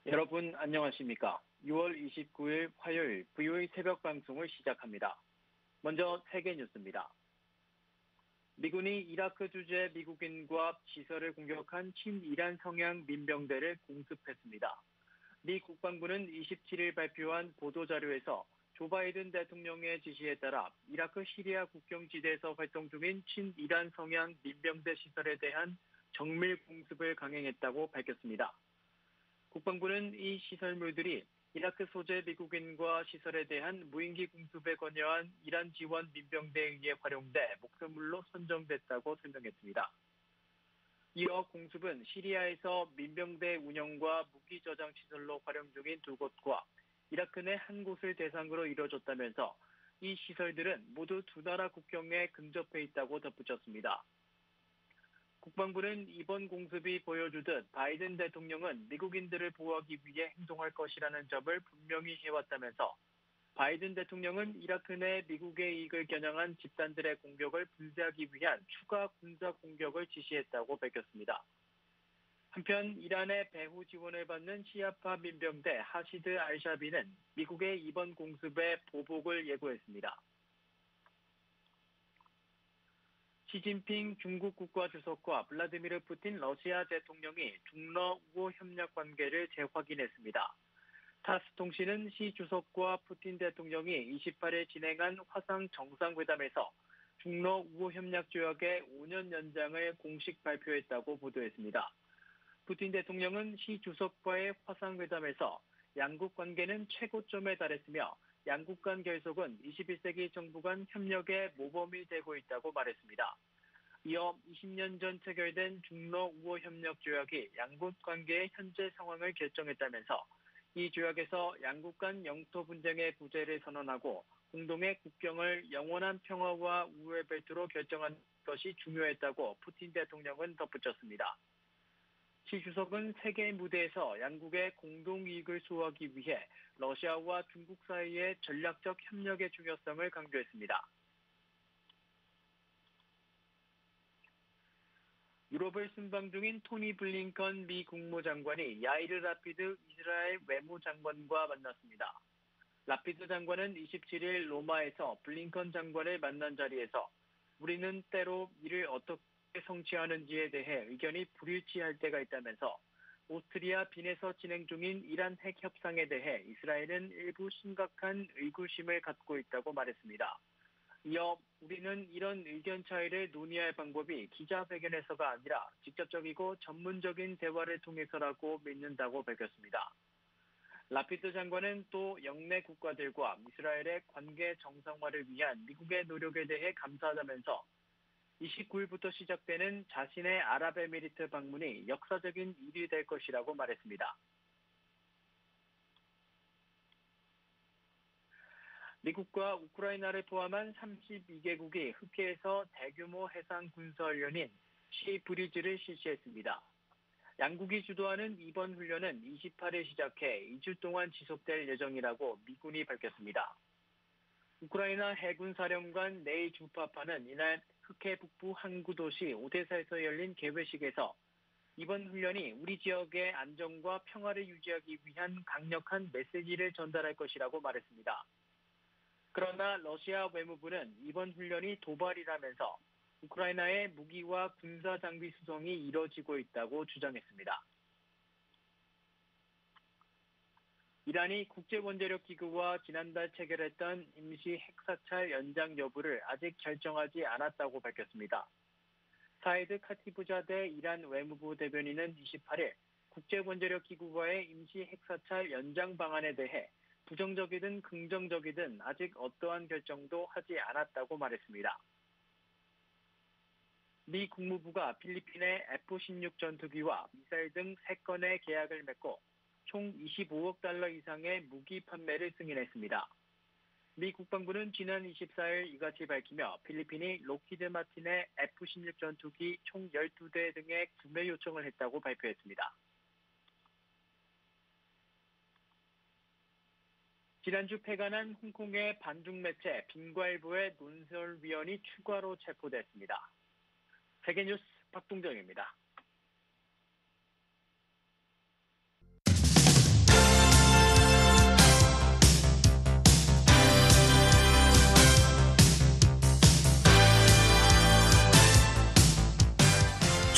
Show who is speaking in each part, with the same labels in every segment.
Speaker 1: 여러분 안녕하십니까? 6월 29일 화요일 VOA 새벽 방송을 시작합니다. 먼저 세계 뉴스입니다. 미군이 이라크 주재 미국인과 시설을 공격한 친이란 성향 민병대를 공습했습니다. 미 국방부는 27일 발표한 보도자료에서 조 바이든 대통령의 지시에 따라 이라크 시리아 국경지대에서 활동 중인 친이란 성향 민병대 시설에 대한 정밀 공습을 강행했다고 밝혔습니다. 국방부는 이 시설물들이 이라크 소재 미국인과 시설에 대한 무인기 공습에 관여한 이란 지원 민병대에 의해 활용돼 목표물로 선정됐다고 설명했습니다. 이어 공습은 시리아에서 민병대 운영과 무기 저장 시설로 활용 중인 두 곳과 이라크 내 한 곳을 대상으로 이뤄졌다면서 이 시설들은 모두 두 나라 국경에 근접해 있다고 덧붙였습니다. 국방부는 이번 공습이 보여주듯 바이든 대통령은 미국인들을 보호하기 위해 행동할 것이라는 점을 분명히 해왔다면서 바이든 대통령은 이라크 내 미국의 이익을 겨냥한 집단들의 공격을 분쇄하기 위한 추가 군사 공격을 지시했다고 밝혔습니다. 한편 이란의 배후 지원을 받는 시아파 민병대 하시드 알샤비는 미국의 이번 공습에 보복을 예고했습니다. 시진핑 중국 국가주석과 블라디미르 푸틴 러시아 대통령이 중러 우호 협력 관계를 재확인했습니다. 타스 통신은 시 주석과 푸틴 대통령이 28일 진행한 화상 정상회담에서 중러 우호 협력 조약의 5년 연장을 공식 발표했다고 보도했습니다. 푸틴 대통령은 시 주석과의 화상회담에서 양국 관계는 최고점에 달했으며 양국 간 결속은 21세기 정부 간 협력의 모범이 되고 있다고 말했습니다. 이어 20년 전 체결된 중러 우호 협력 조약이 양국 관계의 현재 상황을 결정했다면서 이 조약에서 양국 간 영토 분쟁의 부재를 선언하고 공동의 국경을 영원한 평화와 우호의 벨트로 결정한 것이 중요했다고 푸틴 대통령은 덧붙였습니다. 시 주석은 세계 무대에서 양국의 공동 이익을 수호하기 위해 러시아와 중국 사이의 전략적 협력의 중요성을 강조했습니다. 유럽을 순방 중인 토니 블링컨 미 국무장관이 야이르 라피드 이스라엘 외무장관과 만났습니다. 라피드 장관은 27일 로마에서 블링컨 장관을 만난 자리에서 우리는 때로 이를 어떻게 성취하는지에 대해 의견이 불일치할 때가 있다면서 오스트리아 빈에서 진행 중인 이란 핵 협상에 대해 이스라엘은 일부 심각한 의구심을 갖고 있다고 말했습니다. 이어 우리는 이런 의견 차이를 논의할 방법이 기자회견에서가 아니라 직접적이고 전문적인 대화를 통해서라고 믿는다고 밝혔습니다. 라피드 장관은 또 영내 국가들과 이스라엘의 관계 정상화를 위한 미국의 노력에 대해 감사하다면서 29일부터 시작되는 자신의 아랍에미리트 방문이 역사적인 일이 될 것이라고 말했습니다. 미국과 우크라이나를 포함한 32개국이 흑해에서 대규모 해상 군사훈련인 시 브리즈를 실시했습니다. 양국이 주도하는 이번 훈련은 28일 시작해 2주 동안 지속될 예정이라고 미군이 밝혔습니다. 우크라이나 해군사령관 네이 주파파는 이날 흑해 북부 항구 도시 오데사에서 열린 개회식에서 이번 훈련이 우리 지역의 안정과 평화를 유지하기 위한 강력한 메시지를 전달할 것이라고 말했습니다. 그러나 러시아 외무부는 이번 훈련이 도발이라면서 우크라이나의 무기와 군사 장비 수송이 이뤄지고 있다고 주장했습니다. 이란이 국제원자력기구와 지난달 체결했던 임시 핵사찰 연장 여부를 아직 결정하지 않았다고 밝혔습니다. 사이드 카티부자데 이란 외무부 대변인은 28일 국제원자력기구와의 임시 핵사찰 연장 방안에 대해 부정적이든 긍정적이든 아직 어떠한 결정도 하지 않았다고 말했습니다. 미 국무부가 필리핀의 F-16 전투기와 미사일 등 3건의 계약을 맺고 총 25억 달러 이상의 무기 판매를 승인했습니다. 미 국방부는 지난 24일 이같이 밝히며 필리핀이 록히드 마틴의 F-16 전투기 총 12대 등의 구매 요청을 했다고 발표했습니다. 지난주 폐간한 홍콩의 반중 매체 빈과일보의 논설위원이 추가로 체포됐습니다. 세계뉴스 박동정입니다.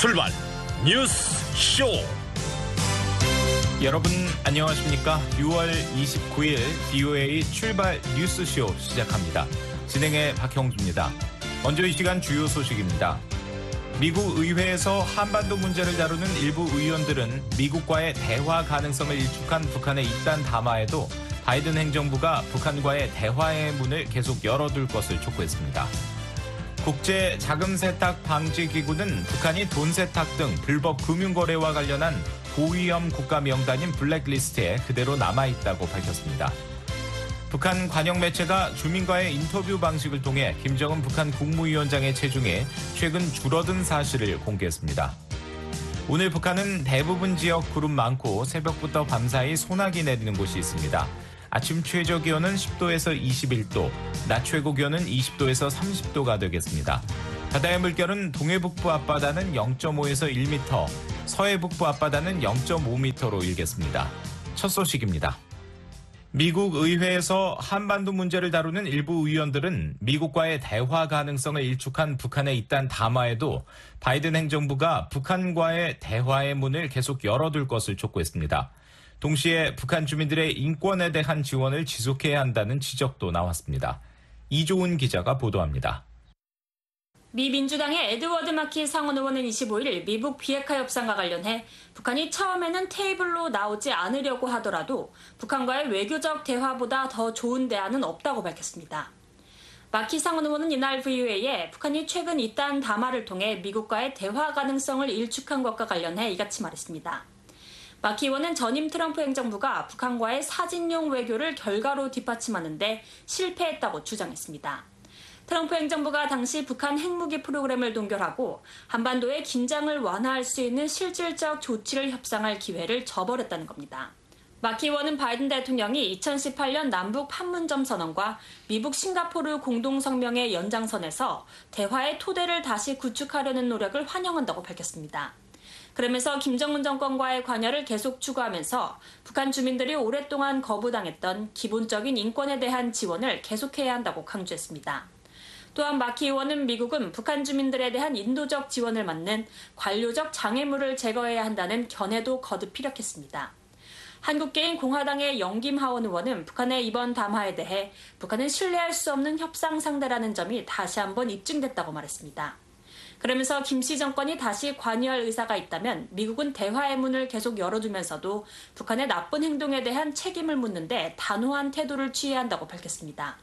Speaker 2: 출발 뉴스 쇼.
Speaker 3: 여러분 안녕하십니까? 6월 29일 BOA 출발 뉴스 쇼 시작합니다. 진행의 박형주입니다. 먼저 이 시간 주요 소식입니다. 미국 의회에서 한반도 문제를 다루는 일부 의원들은 미국과의 대화 가능성을 일축한 북한의 이딴 담화에도 바이든 행정부가 북한과의 대화의 문을 계속 열어둘 것을 촉구했습니다. 국제 자금 세탁 방지 기구는 북한이 돈 세탁 등 불법 금융 거래와 관련한 고위험 국가 명단인 블랙리스트에 그대로 남아있다고 밝혔습니다. 북한 관영 매체가 주민과의 인터뷰 방식을 통해 김정은 북한 국무위원장의 체중이 최근 줄어든 사실을 공개했습니다. 오늘 북한은 대부분 지역 구름 많고 새벽부터 밤사이 소나기 내리는 곳이 있습니다. 아침 최저 기온은 10도에서 21도, 낮 최고 기온은 20도에서 30도가 되겠습니다. 바다의 물결은 동해북부 앞바다는 0.5에서 1m, 서해북부 앞바다는 0.5m로 일겠습니다. 첫 소식입니다. 미국 의회에서 한반도 문제를 다루는 일부 의원들은 미국과의 대화 가능성을 일축한 북한의 이딴 담화에도 바이든 행정부가 북한과의 대화의 문을 계속 열어둘 것을 촉구했습니다. 동시에 북한 주민들의 인권에 대한 지원을 지속해야 한다는 지적도 나왔습니다. 이조은 기자가 보도합니다.
Speaker 4: 미 민주당의 에드워드 마키 상원 의원은 25일 미국 비핵화 협상과 관련해 북한이 처음에는 테이블로 나오지 않으려고 하더라도 북한과의 외교적 대화보다 더 좋은 대안은 없다고 밝혔습니다. 마키 상원 의원은 이날 VOA에 북한이 최근 이딴 담화를 통해 미국과의 대화 가능성을 일축한 것과 관련해 이같이 말했습니다. 마키 의원은 전임 트럼프 행정부가 북한과의 사진용 외교를 결과로 뒷받침하는데 실패했다고 주장했습니다. 트럼프 행정부가 당시 북한 핵무기 프로그램을 동결하고 한반도의 긴장을 완화할 수 있는 실질적 조치를 협상할 기회를 저버렸다는 겁니다. 마키 의원은 바이든 대통령이 2018년 남북 판문점 선언과 미국 싱가포르 공동성명의 연장선에서 대화의 토대를 다시 구축하려는 노력을 환영한다고 밝혔습니다. 그러면서 김정은 정권과의 관여를 계속 추구하면서 북한 주민들이 오랫동안 거부당했던 기본적인 인권에 대한 지원을 계속해야 한다고 강조했습니다. 또한 마키 의원은 미국은 북한 주민들에 대한 인도적 지원을 맡는 관료적 장애물을 제거해야 한다는 견해도 거듭 피력했습니다. 한국계인 공화당의 영김하원 의원은 북한의 이번 담화에 대해 북한은 신뢰할 수 없는 협상 상대라는 점이 다시 한번 입증됐다고 말했습니다. 그러면서 김씨 정권이 다시 관여할 의사가 있다면 미국은 대화의 문을 계속 열어두면서도 북한의 나쁜 행동에 대한 책임을 묻는데 단호한 태도를 취해야 한다고 밝혔습니다.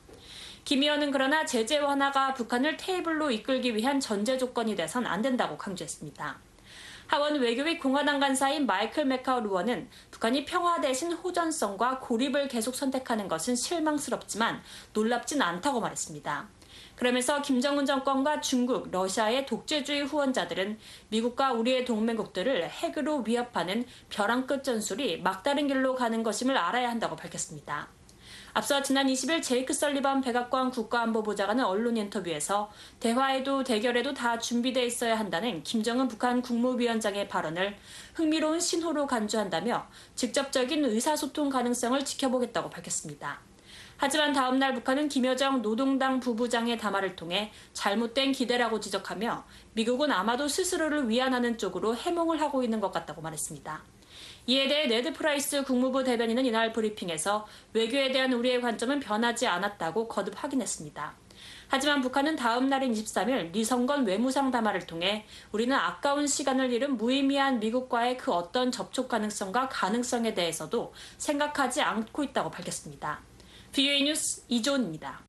Speaker 4: 김 의원은 그러나 제재 완화가 북한을 테이블로 이끌기 위한 전제 조건이 돼선 안 된다고 강조했습니다. 하원 외교위 공화당 간사인 마이클 맥카울 의원은 북한이 평화 대신 호전성과 고립을 계속 선택하는 것은 실망스럽지만 놀랍진 않다고 말했습니다. 그러면서 김정은 정권과 중국, 러시아의 독재주의 후원자들은 미국과 우리의 동맹국들을 핵으로 위협하는 벼랑 끝 전술이 막다른 길로 가는 것임을 알아야 한다고 밝혔습니다. 앞서 지난 20일 제이크 설리반 백악관 국가안보보좌관은 언론 인터뷰에서 대화에도 대결에도 다 준비돼 있어야 한다는 김정은 북한 국무위원장의 발언을 흥미로운 신호로 간주한다며 직접적인 의사소통 가능성을 지켜보겠다고 밝혔습니다. 하지만 다음 날 북한은 김여정 노동당 부부장의 담화를 통해 잘못된 기대라고 지적하며 미국은 아마도 스스로를 위안하는 쪽으로 해몽을 하고 있는 것 같다고 말했습니다. 이에 대해 네드 프라이스 국무부 대변인은 이날 브리핑에서 외교에 대한 우리의 관점은 변하지 않았다고 거듭 확인했습니다. 하지만 북한은 다음 날인 23일 리성건 외무상 담화를 통해 우리는 아까운 시간을 잃은 무의미한 미국과의 그 어떤 접촉 가능성과 가능성에 대해서도 생각하지 않고 있다고 밝혔습니다. BOA 뉴스 이조은입니다.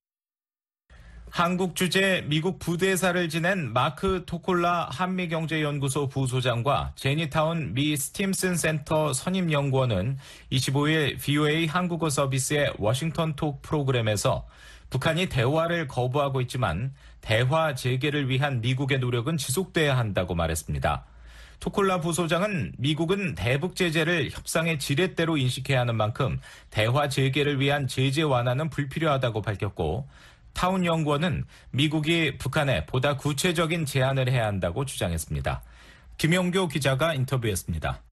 Speaker 3: 한국 주재 미국 부대사를 지낸 마크 토콜라 한미경제연구소 부소장과 제니타운 미 스팀슨 센터 선임연구원은 25일 BOA 한국어 서비스의 워싱턴 톡 프로그램에서 북한이 대화를 거부하고 있지만 대화 재개를 위한 미국의 노력은 지속돼야 한다고 말했습니다. 토콜라 부소장은 미국은 대북 제재를 협상의 지렛대로 인식해야 하는 만큼 대화 재개를 위한 제재 완화는 불필요하다고 밝혔고 타운 연구원은 미국이 북한에 보다 구체적인 제안을 해야 한다고 주장했습니다. 김영교 기자가 인터뷰했습니다.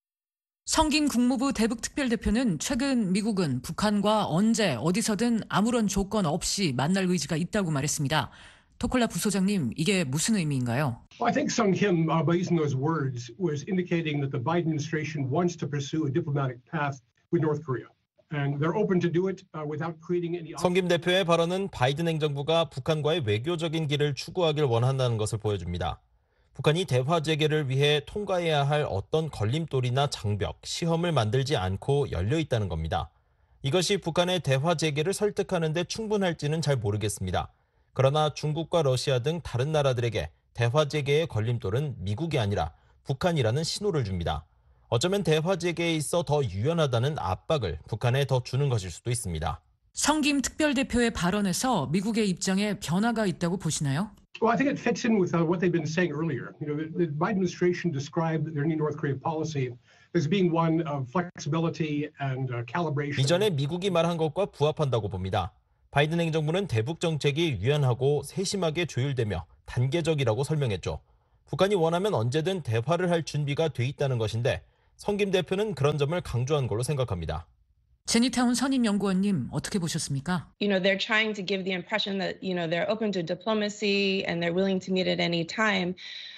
Speaker 5: 성김 국무부 대북특별대표는 최근 미국은 북한과 언제 어디서든 아무런 조건 없이 만날 의지가 있다고 말했습니다. 토콜라 부소장님, 이게 무슨 의미인가요?
Speaker 6: Well, I think Sung Kim, by using those words, was indicating that the Biden administration wants to pursue a diplomatic path with North Korea. And they're open to do it without creating any.
Speaker 7: 성김 대표의 발언은 바이든 행정부가 북한과의 외교적인 길을 추구하길 원한다는 것을 보여줍니다. 북한이 대화 재개를 위해 통과해야 할 어떤 걸림돌이나 장벽, 시험을 만들지 않고 열려 있다는 겁니다. 이것이 북한의 대화 재개를 설득하는 데 충분할지는 잘 모르겠습니다. 그러나 중국과 러시아 등 다른 나라들에게 대화 재개의 걸림돌은 미국이 아니라 북한이라는 신호를 줍니다. 어쩌면 대화 재개에 있어 더 유연하다는 압박을 북한에 더 주는 것일 수도 있습니다.
Speaker 5: 성김 특별대표의 발언에서 미국의 입장에 변화가 있다고 보시나요?
Speaker 6: Well, I think it fits in with what they've been saying earlier. The Biden administration described their new North Korea policy as being one of flexibility and calibration.
Speaker 7: 이전에 미국이 말한 것과 부합한다고 봅니다. 바이든 행정부는 대북 정책이 유연하고 세심하게 조율되며 단계적이라고 설명했죠. 북한이 원하면 언제든 대화를 할 준비가 돼 있다는 것인데 성김 대표는 그런 점을 강조한 걸로 생각합니다.
Speaker 5: 제니타운 선임연구원님, 어떻게 보셨습니까?
Speaker 8: They're trying to give the impression that, they're open to diplomacy and they're willing to meet at any time.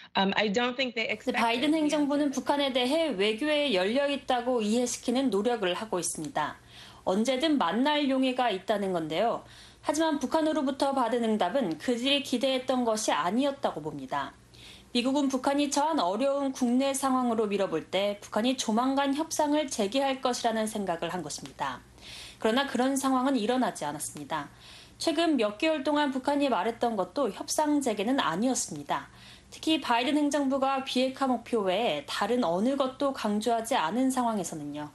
Speaker 8: I don't think they expect.
Speaker 4: 바이든 행정부는 북한에 대해 외교에 열려 있다고 이해시키는 노력을 하고 있습니다. 언제든 만날 용의가 있다는 건데요. 하지만 북한으로부터 받은 응답은 그들이 기대했던 것이 아니었다고 봅니다. 미국은 북한이 처한 어려운 국내 상황으로 밀어볼 때 북한이 조만간 협상을 재개할 것이라는 생각을 한 것입니다. 그러나 그런 상황은 일어나지 않았습니다. 최근 몇 개월 동안 북한이 말했던 것도 협상 재개는 아니었습니다. 특히 바이든 행정부가 비핵화 목표 외에 다른 어느 것도 강조하지 않은 상황에서는요.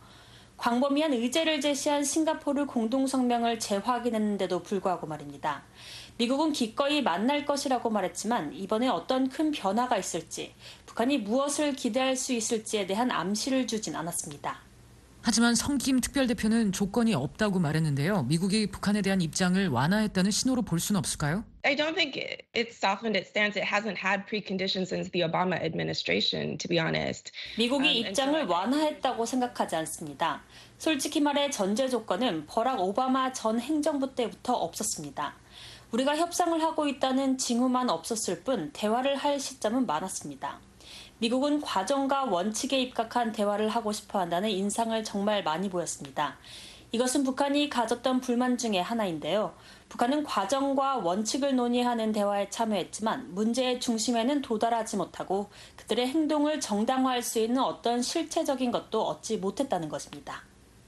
Speaker 4: 광범위한 의제를 제시한 싱가포르 공동성명을 재확인했는데도 불구하고 말입니다. 미국은 기꺼이 만날 것이라고 말했지만 이번에 어떤 큰 변화가 있을지, 북한이 무엇을 기대할 수 있을지에 대한 암시를 주진 않았습니다.
Speaker 5: 하지만 성김 특별대표는 조건이 없다고 말했는데요. 미국이 북한에 대한 입장을 완화했다는 신호로 볼 수는 없을까요?
Speaker 8: I don't think it's softened its stance. It hasn't had preconditions since the Obama administration, to be honest.
Speaker 4: 미국이 입장을 완화했다고 생각하지 않습니다. 솔직히 말해 전제 조건은 버락 오바마 전 행정부 때부터 없었습니다. 우리가 협상을 하고 있다는 징후만 없었을 뿐 대화를 할 시점은 많았습니다. 미국은 과정과 원칙에 입각한 대화를 하고 싶어 한다는 인상을 정말 많이 보였습니다. 이것은 북한이 가졌던 불만 중에 하나인데요. 북한은 과정과 원칙을 논의하는 대화에 참여했지만 문제의 중심에는 도달하지 못하고 그들의 행동을 정당화할 수 있는 어떤 실체적인 것도 얻지 못했다는 것입니다.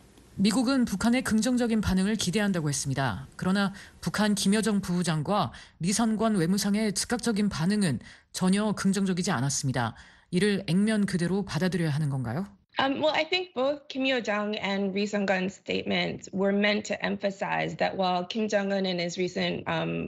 Speaker 5: 미국은 북한의 긍정적인 반응을 기대한다고 했습니다. 그러나 북한 김여정 부부장과 리선권 외무상의 즉각적인 반응은 전혀 긍정적이지 않았습니다. 이를 액면 그대로 받아들여야 하는 건가요?
Speaker 8: Well, I think both Kim Yo-jong and Ri Sung-gun's statements were meant to emphasize that while Kim Jong-un in his recent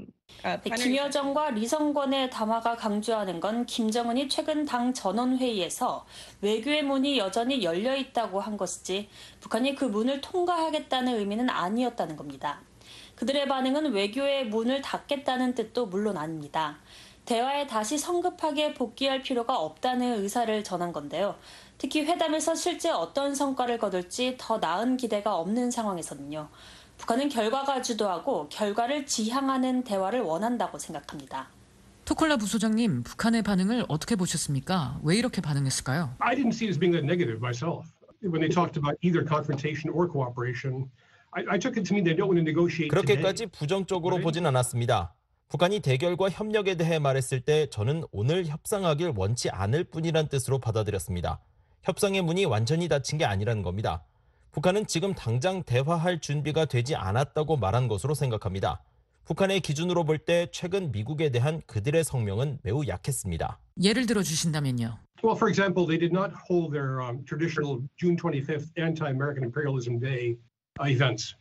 Speaker 4: 김여정과 리성권의 담화가 강조하는 건 김정은이 최근 당 전원회의에서 외교의 문이 여전히 열려 있다고 한 것이지 북한이 그 문을 통과하겠다는 의미는 아니었다는 겁니다. 그들의 반응은 외교의 문을 닫겠다는 뜻도 물론 아닙니다. 대화에 다시 성급하게 복귀할 필요가 없다는 의사를 전한 건데요. 특히 회담에서 실제 어떤 성과를 거둘지 더 나은 기대가 없는 상황에서는요. 북한은 결과가 주도하고 결과를 지향하는 대화를 원한다고 생각합니다.
Speaker 5: 토콜라 부소장님, 북한의 반응을 어떻게 보셨습니까? 왜 이렇게 반응했을까요?
Speaker 6: I didn't see it as being that negative myself. When they talked about either confrontation or cooperation, I took it to mean they don't want to negotiate today.
Speaker 7: 그렇게까지 부정적으로 보진 않았습니다. 북한이 대결과 협력에 대해 말했을 때 저는 오늘 협상하길 원치 않을 뿐이란 뜻으로 받아들였습니다. 협상의 문이 완전히 닫힌 게 아니라는 겁니다. 북한은 지금 당장 대화할 준비가 되지 않았다고 말한 것으로 생각합니다. 북한의 기준으로 볼 때 최근 미국에 대한 그들의 성명은 매우 약했습니다.
Speaker 5: 예를 들어 주신다면요.
Speaker 6: Well, for example, they did not hold their traditional June 25th anti-American imperialism day events.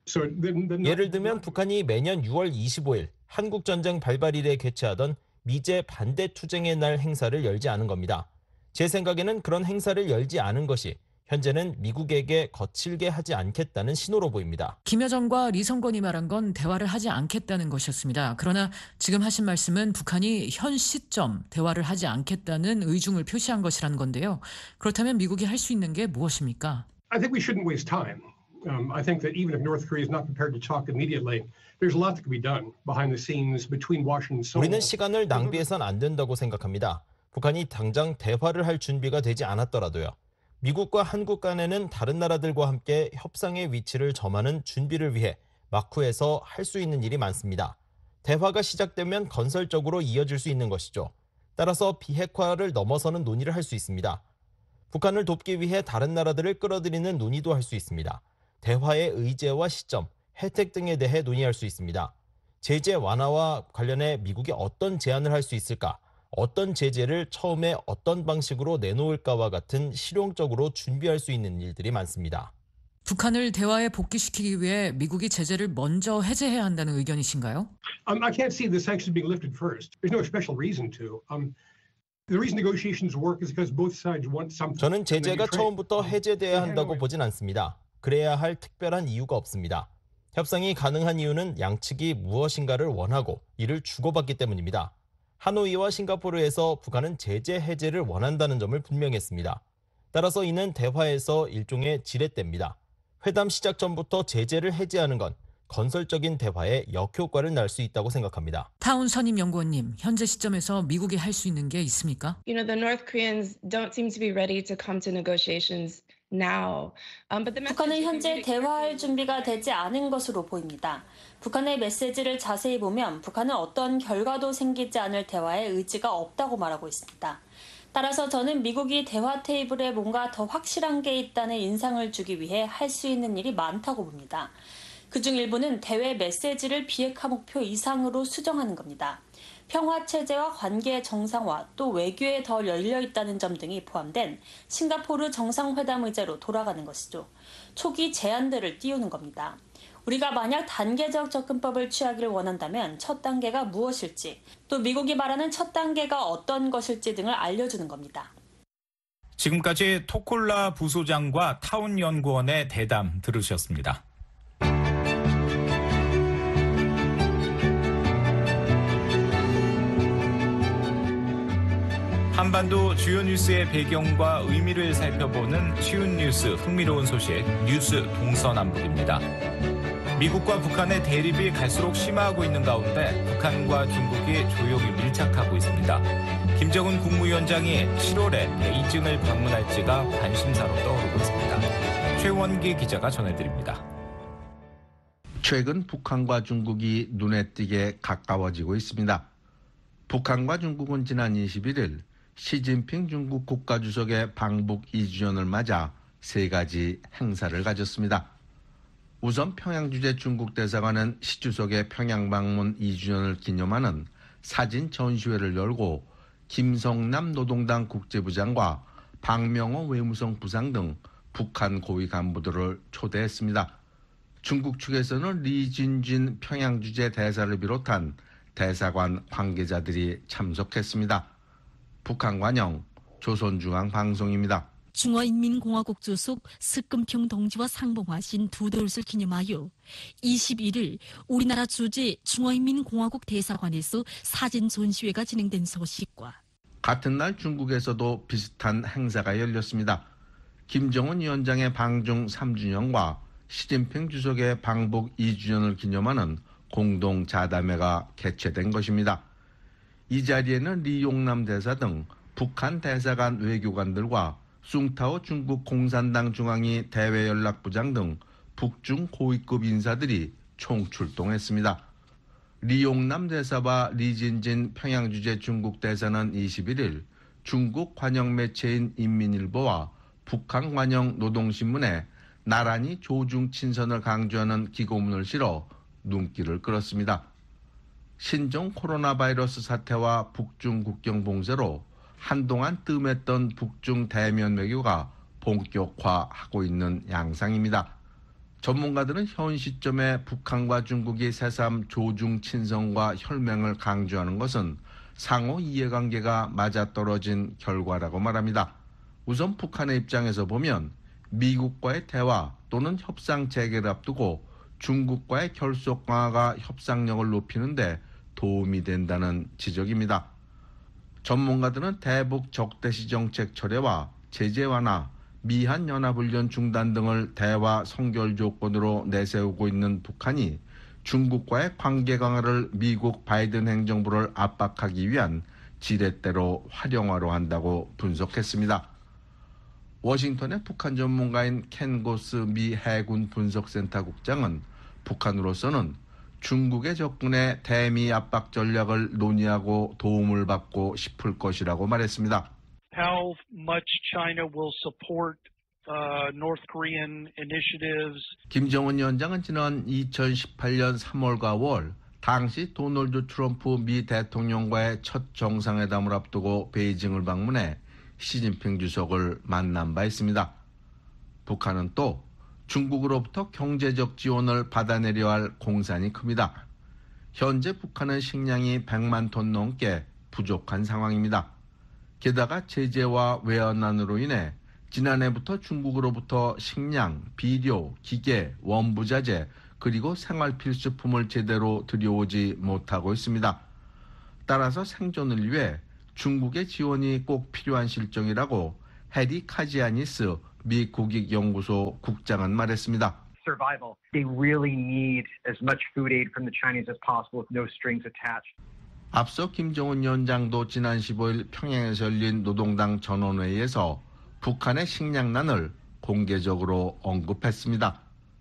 Speaker 7: 예를 들면 북한이 매년 6월 25일 한국전쟁 발발일에 개최하던 미제 반대 투쟁의 날 행사를 열지 않은 겁니다. 제 생각에는 그런 행사를 열지 않은 것이 현재는 미국에게 거칠게 하지 않겠다는 신호로 보입니다.
Speaker 5: 김여정과 리성권이 말한 건 대화를 하지 않겠다는 것이었습니다. 그러나 지금 하신 말씀은 북한이 현 시점 대화를 하지 않겠다는 의중을 표시한 것이라는 건데요. 그렇다면 미국이 할 수 있는 게 무엇입니까?
Speaker 6: I think we shouldn't waste time. I think that even if North Korea is not prepared to talk immediately, there's a lot that can be done behind the scenes between Washington and Seoul.
Speaker 7: 우리는 시간을 낭비해선 안 된다고 생각합니다. 북한이 당장 대화를 할 준비가 되지 않았더라도요. 미국과 한국 간에는 다른 나라들과 함께 협상의 위치를 점하는 준비를 위해 마쿠에서 할 수 있는 일이 많습니다. 대화가 시작되면 건설적으로 이어질 수 있는 것이죠. 따라서 비핵화를 넘어서는 논의를 할 수 있습니다. 북한을 돕기 위해 다른 나라들을 끌어들이는 논의도 할 수 있습니다. 대화의 의제와 시점, 혜택 등에 대해 논의할 수 있습니다. 제재 완화와 관련해 미국이 어떤 제안을 할 수 있을까? 어떤 제재를 처음에 어떤 방식으로 내놓을까와 같은 실용적으로 준비할 수 있는 일들이 많습니다.
Speaker 5: 북한을 대화에 복귀시키기 위해 미국이 제재를 먼저 해제해야 한다는 의견이신가요?
Speaker 6: I can't see the sanctions being lifted first. There's no special reason to. The reason negotiations work is because both sides want something.
Speaker 7: 저는 제재가 처음부터 해제돼야 한다고 보진 않습니다. 그래야 할 특별한 이유가 없습니다. 협상이 가능한 이유는 양측이 무엇인가를 원하고 이를 주고받기 때문입니다. 하노이와 싱가포르에서 북한은 제재 해제를 원한다는 점을 분명히 했습니다. 따라서 이는 대화에서 일종의 지렛대입니다. 회담 시작 전부터 제재를 해제하는 건 건설적인 대화에 역효과를 낼 수 있다고 생각합니다.
Speaker 5: 타운 선임연구원님, 현재 시점에서 미국이 할 수 있는 게 있습니까?
Speaker 8: You know, the North Koreans don't seem to be ready to come to negotiations now.
Speaker 4: 북한은 현재 대화할 준비가 되지 않은 것으로 보입니다. 북한의 메시지를 자세히 보면 북한은 어떤 결과도 생기지 않을 대화에 의지가 없다고 말하고 있습니다. 따라서 저는 미국이 대화 테이블에 뭔가 더 확실한 게 있다는 인상을 주기 위해 할 수 있는 일이 많다고 봅니다. 그중 일부는 대외 메시지를 비핵화 목표 이상으로 수정하는 겁니다. 평화체제와 관계 정상화, 또 외교에 더 열려있다는 점 등이 포함된 싱가포르 정상회담 의제로 돌아가는 것이죠. 초기 제안들을 띄우는 겁니다. 우리가 만약 단계적 접근법을 취하기를 원한다면 첫 단계가 무엇일지, 또 미국이 말하는 첫 단계가 어떤 것일지 등을 알려주는 겁니다.
Speaker 3: 지금까지 토콜라 부소장과 타운 연구원의 대담 들으셨습니다. 한반도 주요 뉴스의 배경과 의미를 살펴보는 쉬운 뉴스, 흥미로운 소식, 뉴스 동서남북입니다. 미국과 북한의 대립이 갈수록 심화하고 있는 가운데 북한과 중국이 조용히 밀착하고 있습니다. 김정은 국무위원장이 7월에 베이징을 방문할지가 관심사로 떠오르고 있습니다. 최원기 기자가 전해드립니다.
Speaker 9: 최근 북한과 중국이 눈에 띄게 가까워지고 있습니다. 북한과 중국은 지난 21일 시진핑 중국 국가주석의 방북 2주년을 맞아 세 가지 행사를 가졌습니다. 우선 평양주재 중국 대사관은 시 주석의 평양 방문 2주년을 기념하는 사진 전시회를 열고 김성남 노동당 국제부장과 박명호 외무성 부상 등 북한 고위 간부들을 초대했습니다. 중국 측에서는 리진진 평양주재 대사를 비롯한 대사관 관계자들이 참석했습니다. 북한 관영 조선중앙방송입니다.
Speaker 10: 중화인민공화국 주석 스금평 동지와 상봉하신 두 돌을 기념하여 21일 우리나라 주재 중화인민공화국 대사관에서 사진 전시회가 진행된 소식과
Speaker 9: 같은 날 중국에서도 비슷한 행사가 열렸습니다. 김정은 위원장의 방중 3주년과 시진핑 주석의 방북 2주년을 기념하는 공동자담회가 개최된 것입니다. 이 자리에는 리용남 대사 등 북한 대사관 외교관들과 숭타오 중국 공산당 중앙위 대외연락부장 등 북중 고위급 인사들이 총출동했습니다. 리용남 대사와 리진진 평양주재 중국 대사는 21일 중국 관영 매체인 인민일보와 북한 관영 노동신문에 나란히 조중 친선을 강조하는 기고문을 실어 눈길을 끌었습니다. 신종 코로나 바이러스 사태와 북중 국경 봉쇄로 한동안 뜸했던 북중 대면 외교가 본격화하고 있는 양상입니다. 전문가들은 현 시점에 북한과 중국이 새삼 조중 친선과 혈맹을 강조하는 것은 상호 이해관계가 맞아떨어진 결과라고 말합니다. 우선 북한의 입장에서 보면 미국과의 대화 또는 협상 재개를 앞두고 중국과의 결속 강화가 협상력을 높이는 데 도움이 된다는 지적입니다. 전문가들은 대북 적대시 정책 철회와 제재 완화, 미한 연합훈련 중단 등을 대화 성결 조건으로 내세우고 있는 북한이 중국과의 관계 강화를 미국 바이든 행정부를 압박하기 위한 지렛대로 활용하려 한다고 분석했습니다. 워싱턴의 북한 전문가인 켄 고스 미 해군 분석센터 국장은 북한으로서는 중국의 접근에 대미 압박 전략을 논의하고 도움을 받고 싶을 것이라고 말했습니다.
Speaker 11: How much China will support North Korean initiatives.
Speaker 9: 김정은 위원장은 지난 2018년 3월과 5월 당시 도널드 트럼프 미 대통령과의 첫 정상회담을 앞두고 베이징을 방문해 시진핑 주석을 만난 바 있습니다. 북한은 또 중국으로부터 경제적 지원을 받아내려 할 공산이 큽니다. 현재 북한은 식량이 100만 톤 넘게 부족한 상황입니다. 게다가 제재와 외환난으로 인해 지난해부터 중국으로부터 식량, 비료, 기계, 원부자재 그리고 생활 필수품을 제대로 들여오지 못하고 있습니다. 따라서 생존을 위해 중국의 지원이 꼭 필요한 실정이라고 해리 카지아니스 미 국익연구소 국장은 말했습니다.
Speaker 12: Survival. They really need as much food aid from the Chinese as possible with no strings attached.
Speaker 9: 앞서 김정은 위원장도 지난 15일 평양에서 열린 노동당 전원회의에서 북한의 식량난을 공개적으로 언급했습니다.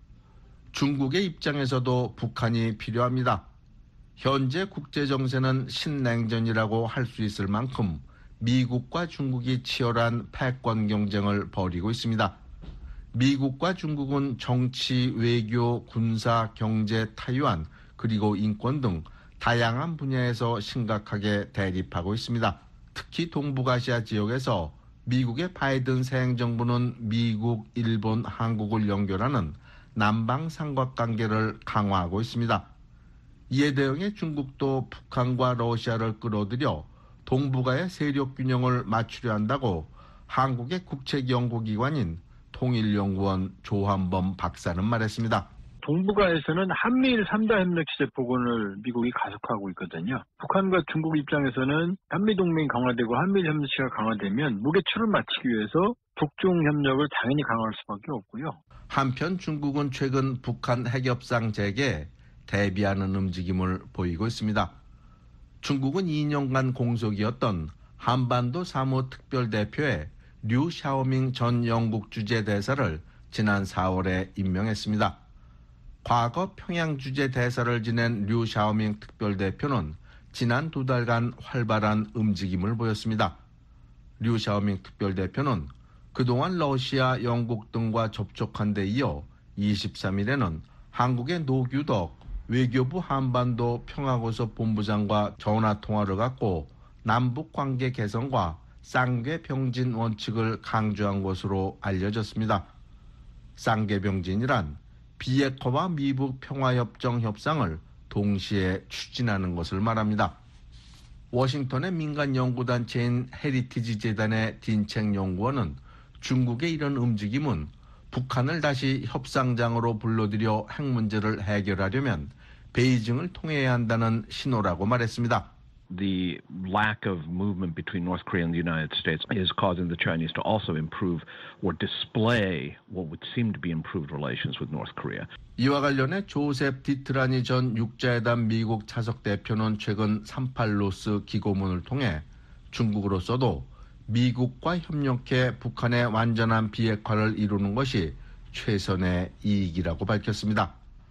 Speaker 9: 중국의 입장에서도 북한이 필요합니다. 현재 국제정세는 신냉전이라고 할 수 있을 만큼 미국과 중국이 치열한 패권 경쟁을 벌이고 있습니다. 미국과 중국은 정치, 외교, 군사, 경제, 타이완, 그리고 인권 등 다양한 분야에서 심각하게 대립하고 있습니다. 특히 동북아시아 지역에서 미국의 바이든 새 행정부는 미국, 일본, 한국을 연결하는 남방 삼각관계를 강화하고 있습니다. 이에 대응해 중국도 북한과 러시아를 끌어들여 동북아의 세력 균형을 맞추려 한다고 한국의 국책연구기관인 통일연구원 조한범 박사는 말했습니다.
Speaker 13: 동북아에서는 한미일 3자 협력 취재 복원을 미국이 가속하고 있거든요. 북한과 중국 입장에서는 한미동맹이 강화되고 한미일 협력체가 강화되면 무게추를 맞추기 위해서 북중 협력을 당연히 강화할 수밖에 없고요.
Speaker 9: 한편 중국은 최근 북한 핵협상 재개에 대비하는 움직임을 보이고 있습니다. 중국은 2년간 공석이었던 한반도 사무특별대표에 류 샤오밍 전 영국 주재대사를 지난 4월에 임명했습니다. 과거 평양 주재대사를 지낸 류 샤오밍 특별대표는 지난 2달간 활발한 움직임을 보였습니다. 류 샤오밍 특별대표는 그동안 러시아, 영국 등과 접촉한 데 이어 23일에는 한국의 노규덕 외교부 한반도 평화고서 본부장과 전화통화를 갖고 남북관계 개선과 쌍궤병진 원칙을 강조한 것으로 알려졌습니다. 쌍궤병진이란 비핵화와 미북 평화협정 협상을 동시에 추진하는 것을 말합니다. 워싱턴의 민간 연구단체인 헤리티지 재단의 딘책 연구원은 중국의 이런 움직임은 북한을 다시 협상장으로 불러들여 핵 문제를 해결하려면 베이징을 통해야 한다는 신호라고 말했습니다.
Speaker 14: The lack of movement between North Korea and the United States is causing the Chinese to also improve or display what would seem to be improved relations with North Korea.
Speaker 9: 이와 관련해 조셉 디트라니 전 육자회담 미국 차석 대표는 최근 38로스 기고문을 통해 중국으로서도 미국과 협력해 북한의 완전한 비핵화를 이루는 것이 최선의 이익이라고 밝혔습니다.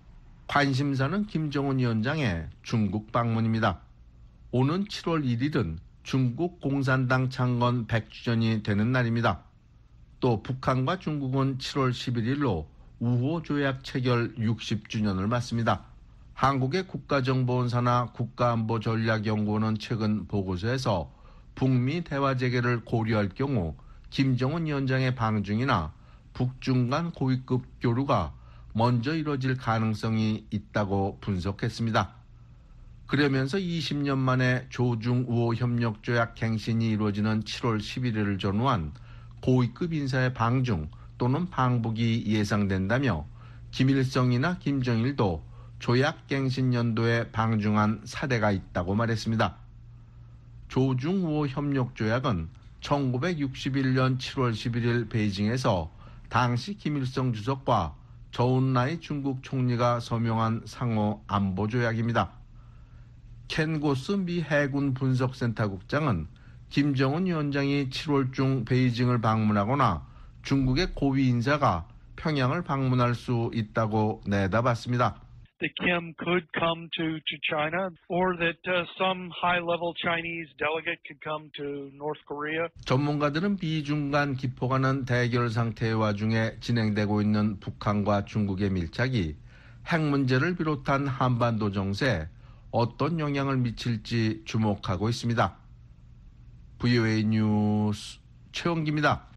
Speaker 9: 관심사는 김정은 위원장의 중국 방문입니다. 오는 7월 1일은 중국 공산당 창건 100주년이 되는 날입니다. 또 북한과 중국은 7월 11일로 우호 조약 체결 60주년을 맞습니다. 한국의 국가정보원사나 국가안보전략연구원은 최근 보고서에서 북미 대화 재개를 고려할 경우 김정은 위원장의 방중이나 북중 간 고위급 교류가 먼저 이뤄질 가능성이 있다고 분석했습니다. 그러면서 20년 만에 조중 우호 협력 조약 갱신이 이루어지는 7월 11일을 전후한 고위급 인사의 방중 또는 방북이 예상된다며 김일성이나 김정일도 조약 갱신 연도에 방중한 사례가 있다고 말했습니다. 조중 우호 협력 조약은 1961년 7월 11일 베이징에서 당시 김일성 주석과 저운라이 중국 총리가 서명한 상호 안보 조약입니다. 켄 고스 미 해군 분석센터국장은 김정은 위원장이 7월 중 베이징을 방문하거나 중국의 고위 인사가 평양을 방문할 수 있다고 내다봤습니다.
Speaker 11: That Kim could come to China, or that some high-level Chinese delegate could come to North Korea.
Speaker 9: 전문가들은 미중 간 깊어가는 대결 상태의 와중에 진행되고 있는 북한과 중국의 밀착이 핵 문제를 비롯한 한반도 정세에 어떤 영향을 미칠지 주목하고 있습니다. VOA 뉴스 최영기입니다.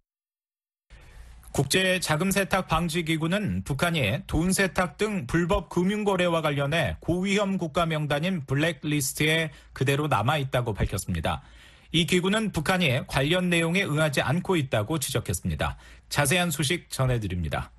Speaker 3: 국제자금세탁방지기구는 북한이 돈 세탁 등 불법 금융거래와 관련해 고위험 국가 명단인 블랙리스트에 그대로 남아있다고 밝혔습니다. 이 기구는 북한이 관련 내용에 응하지 않고 있다고 지적했습니다. 자세한 소식 전해드립니다.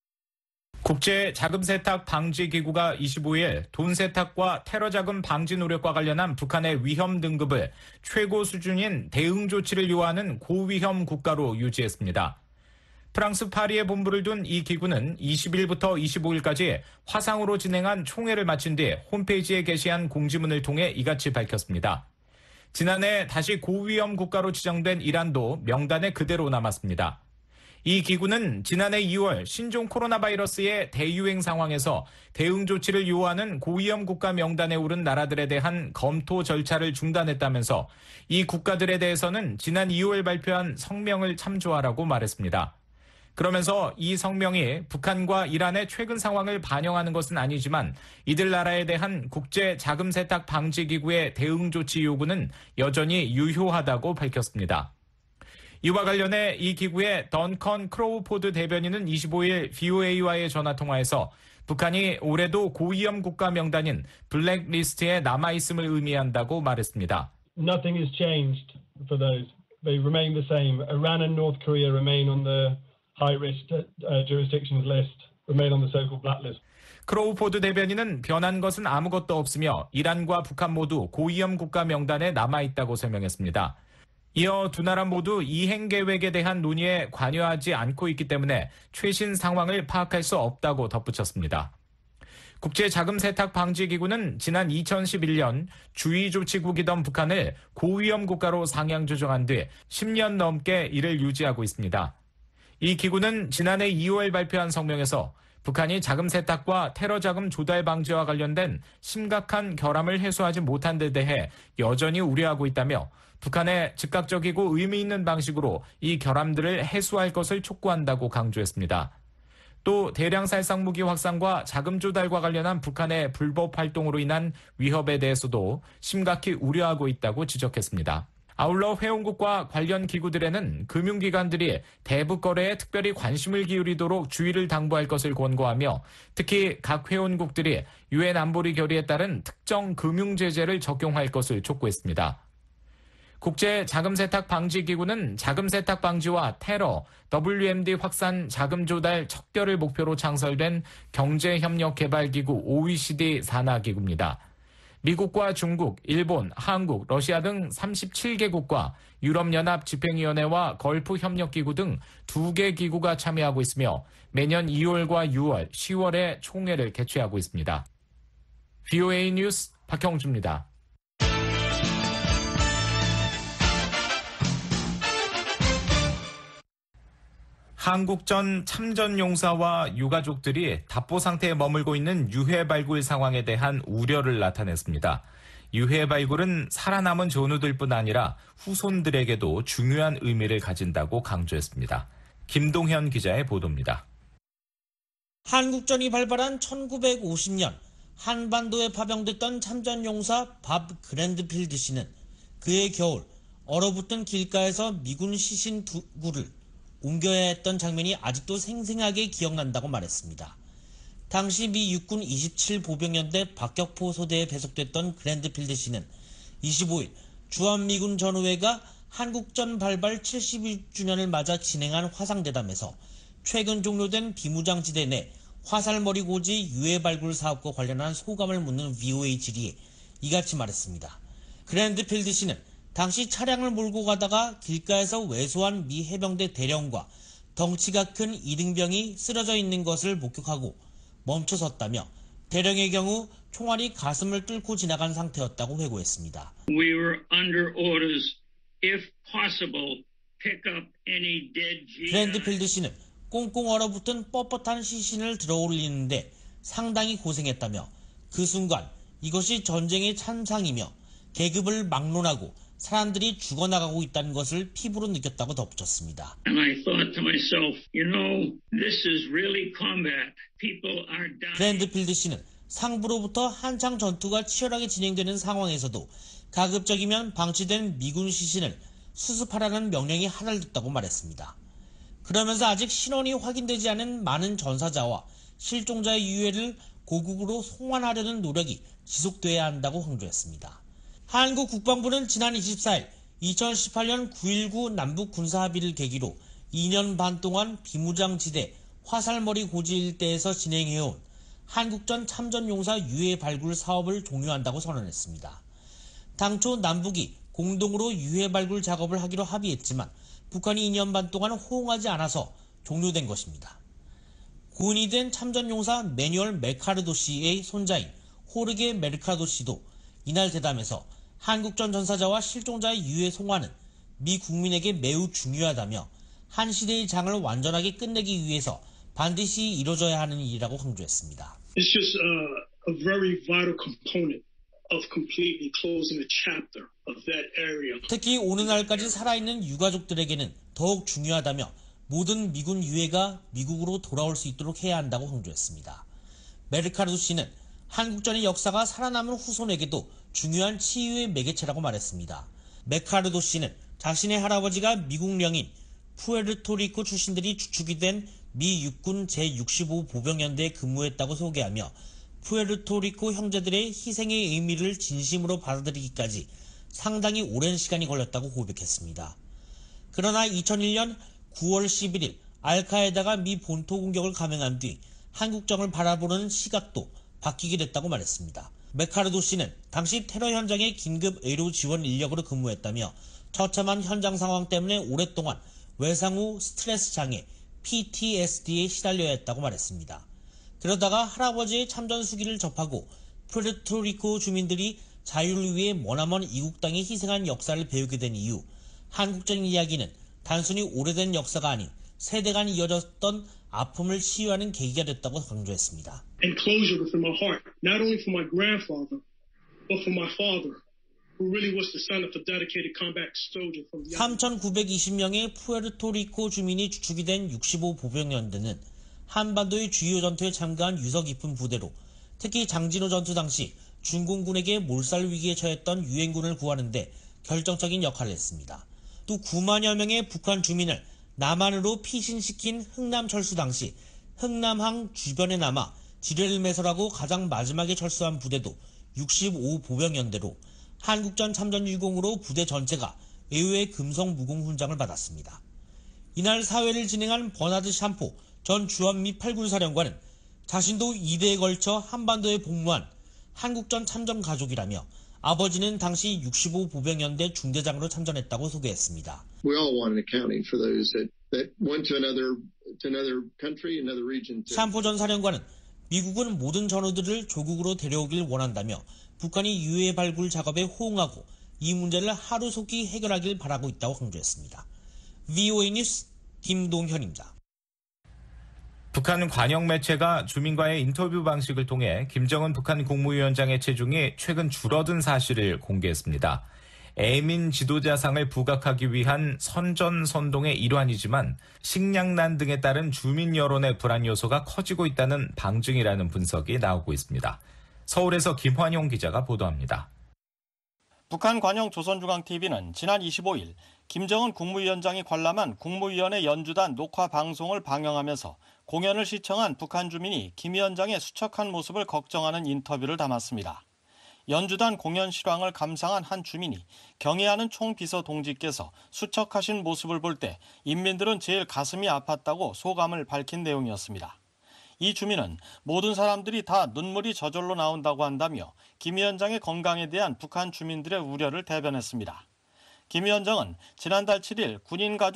Speaker 3: 국제자금세탁방지기구가 25일 돈 세탁과 테러자금 방지 노력과 관련한 북한의 위험 등급을 최고 수준인 대응 조치를 요하는 고위험 국가로 유지했습니다. 프랑스 파리에 본부를 둔 이 기구는 20일부터 25일까지 화상으로 진행한 총회를 마친 뒤 홈페이지에 게시한 공지문을 통해 이같이 밝혔습니다. 지난해 다시 고위험 국가로 지정된 이란도 명단에 그대로 남았습니다. 이 기구는 지난해 2월 신종 코로나 바이러스의 대유행 상황에서 대응 조치를 요하는 고위험 국가 명단에 오른 나라들에 대한 검토 절차를 중단했다면서 이 국가들에 대해서는 지난 2월 발표한 성명을 참조하라고 말했습니다. 그러면서 이 성명이 북한과 이란의 최근 상황을 반영하는 것은 아니지만 이들 나라에 대한 국제자금세탁방지기구의 대응 조치 요구는 여전히 유효하다고 밝혔습니다. 이와 관련해 이 기구의 던컨 크로우포드 대변인은 25일 VOA와의 전화통화에서 북한이 올해도 고위험 국가 명단인 블랙리스트에 남아있음을 의미한다고 말했습니다.
Speaker 15: Nothing has changed for those. They remain the same. Iran and North Korea remain on the high-risk jurisdictions list, remain on the so-called blacklist.
Speaker 3: 크로우포드 대변인은 변한 것은 아무것도 없으며 이란과 북한 모두 고위험 국가 명단에 남아있다고 설명했습니다. 이어 두 나라 모두 이행 계획에 대한 논의에 관여하지 않고 있기 때문에 최신 상황을 파악할 수 없다고 덧붙였습니다. 국제자금세탁방지기구는 지난 2011년 주의조치국이던 북한을 고위험 국가로 상향 조정한 뒤 10년 넘게 이를 유지하고 있습니다. 이 기구는 지난해 2월 발표한 성명에서 북한이 자금 세탁과 테러 자금 조달 방지와 관련된 심각한 결함을 해소하지 못한 데 대해 여전히 우려하고 있다며 북한에 즉각적이고 의미 있는 방식으로 이 결함들을 해소할 것을 촉구한다고 강조했습니다. 또 대량 살상 무기 확산과 자금 조달과 관련한 북한의 불법 활동으로 인한 위협에 대해서도 심각히 우려하고 있다고 지적했습니다. 아울러 회원국과 관련 기구들에는 금융기관들이 대북 거래에 특별히 관심을 기울이도록 주의를 당부할 것을 권고하며 특히 각 회원국들이 유엔 안보리 결의에 따른 특정 금융 제재를 적용할 것을 촉구했습니다. 국제자금세탁방지기구는 자금세탁 방지와 테러, WMD 확산 자금 조달 척결을 목표로 창설된 경제협력개발기구 OECD 산하기구입니다. 미국과 중국, 일본, 한국, 러시아 등 37개국과 유럽연합 집행위원회와 걸프협력기구 등 2개 기구가 참여하고 있으며 매년 2월과 6월, 10월에 총회를 개최하고 있습니다. VOA 뉴스 박형주입니다. 한국전 참전용사와 유가족들이 답보 상태에 머물고 있는 유해 발굴 상황에 대한 우려를 나타냈습니다. 유해 발굴은 살아남은 전우들뿐 아니라 후손들에게도 중요한 의미를 가진다고 강조했습니다. 김동현 기자의 보도입니다.
Speaker 16: 한국전이 발발한 1950년 한반도에 파병됐던 참전용사 밥 그랜드필드 씨는 그해 겨울 얼어붙은 길가에서 미군 시신 2구를 옮겨야 했던 장면이 아직도 생생하게 기억난다고 말했습니다. 당시 미 육군 27보병연대 박격포 소대에 배속됐던 그랜드필드 씨는 25일 주한미군 전후회가 한국전 발발 70주년을 맞아 진행한 화상대담에서 최근 종료된 비무장지대 내 화살머리 고지 유해 발굴 사업과 관련한 소감을 묻는 VOA 질의에 이같이 말했습니다. 그랜드필드 씨는 당시 차량을 몰고 가다가 길가에서 왜소한 미 해병대 대령과 덩치가 큰 이등병이 쓰러져 있는 것을 목격하고 멈춰섰다며 대령의 경우 총알이 가슴을 뚫고 지나간 상태였다고 회고했습니다.
Speaker 17: We were under orders, if possible, pick up any dead GI.
Speaker 16: 그랜드필드 씨는 꽁꽁 얼어붙은 뻣뻣한 시신을 들어올리는데 상당히 고생했다며 그 순간 이것이 전쟁의 찬상이며 계급을 막론하고 사람들이 죽어나가고 있다는 것을 피부로 느꼈다고 덧붙였습니다.
Speaker 17: And I thought to myself, you know, this is really combat. People are dying.
Speaker 16: 그랜드필드 씨는 상부로부터 한창 전투가 치열하게 진행되는 상황에서도 가급적이면 방치된 미군 시신을 수습하라는 명령이 하달됐다고 말했습니다. 그러면서 아직 신원이 확인되지 않은 많은 전사자와 실종자의 유해를 고국으로 송환하려는 노력이 지속돼야 한다고 강조했습니다. 한국 국방부는 지난 24일 2018년 9.19 남북 군사합의를 계기로 2년 반 동안 비무장지대 화살머리 고지 일대에서 진행해온 한국전 참전용사 유해 발굴 사업을 종료한다고 선언했습니다. 당초 남북이 공동으로 유해 발굴 작업을 하기로 합의했지만 북한이 2년 반 동안 호응하지 않아서 종료된 것입니다. 고인이 된 참전용사 매뉴얼 메카르도 씨의 손자인 호르게 메르카도 씨도 이날 대담에서 한국전 전사자와 실종자의 유해 송환은 미 국민에게 매우 중요하다며 한 시대의 장을 완전하게 끝내기 위해서 반드시 이루어져야 하는 일이라고 강조했습니다.
Speaker 18: It's just a very vital component of completely closing a chapter of that area.
Speaker 16: 특히 오늘날까지 살아있는 유가족들에게는 더욱 중요하다며 모든 미군 유해가 미국으로 돌아올 수 있도록 해야 한다고 강조했습니다. 메르카르도 씨는 한국전의 역사가 살아남은 후손에게도 중요한 치유의 매개체라고 말했습니다. 메카르도 씨는 자신의 할아버지가 미국령인 푸에르토리코 출신들이 주축이 된 미 육군 제65 보병연대에 근무했다고 소개하며 푸에르토리코 형제들의 희생의 의미를 진심으로 받아들이기까지 상당히 오랜 시간이 걸렸다고 고백했습니다. 그러나 2001년 9월 11일 알카에다가 미 본토 공격을 감행한 뒤 한국정을 바라보는 시각도 바뀌게 됐다고 말했습니다. 메카르도 씨는 당시 테러 현장의 긴급 의료 지원 인력으로 근무했다며 처참한 현장 상황 때문에 오랫동안 외상 후 스트레스 장애 PTSD에 시달려야 했다고 말했습니다. 그러다가 할아버지의 참전 수기를 접하고 푸에르토리코 주민들이 자유를 위해 머나먼 이국 땅에 희생한 역사를 배우게 된 이후 한국전 이야기는 단순히 오래된 역사가 아닌 세대 간 이어졌던 아픔을 치유하는 계기가 됐다고 강조했습니다.
Speaker 18: And closure within my heart, not only for my grandfather, but for my father, who really was the son of a dedicated combat soldier from the
Speaker 16: 3,920명의 푸에르토리코 주민이 주축이 된 65 보병연대는 한반도의 주요 전투에 참가한 유서 깊은 부대로 특히 장진호 전투 당시 중공군에게 몰살 위기에 처했던 유엔군을 구하는 데 결정적인 역할을 했습니다. 또 9만여 명의 북한 주민을 남한으로 피신시킨 흥남 철수 당시 흥남항 주변에 남아 지뢰를 매설하고 가장 마지막에 철수한 부대도 65 보병연대로 한국전 참전 유공으로 부대 전체가 의외의 금성 무공 훈장을 받았습니다. 이날 사회를 진행한 버나드 샴포 전 주한미 8군 사령관은 자신도 2대에 걸쳐 한반도에 복무한 한국전 참전 가족이라며 아버지는 당시 65 보병연대 중대장으로 참전했다고 소개했습니다.
Speaker 19: We all want an accounting for those that went to another country, another region.
Speaker 16: 샴포 전 사령관은 미국은 모든 전우들을 조국으로 데려오길 원한다며 북한이 유해 발굴 작업에 호응하고 이 문제를 하루속히 해결하길 바라고 있다고 강조했습니다. VOA 뉴스 김동현입니다.
Speaker 3: 북한 관영 매체가 주민과의 인터뷰 방식을 통해 김정은 북한 국무위원장의 체중이 최근 줄어든 사실을 공개했습니다. 애민 지도자상을 부각하기 위한 선전선동의 일환이지만 식량난 등에 따른 주민 여론의 불안 요소가 커지고 있다는 방증이라는 분석이 나오고 있습니다. 서울에서 김환용 기자가 보도합니다.
Speaker 20: 북한 관영 조선중앙TV는 지난 25일 김정은 국무위원장이 관람한 국무위원회 연주단 녹화 방송을 방영하면서 공연을 시청한 북한 주민이 김 위원장의 수척한 모습을 걱정하는 인터뷰를 담았습니다. 연주단 공연 실황을 감상한 한 주민이 경애하는 총비서 동지께서 수척하신 모습을 볼 때 인민들은 제일 가슴이 아팠다고 소감을 밝힌 내용이었습니다. 이 주민은 모든 사람들이 다 눈물이 저절로 나온다고 한다며 김 위원장의 건강에 대한 북한 주민들의 우려를 대변했습니다. 김 위원장은 지난달 7일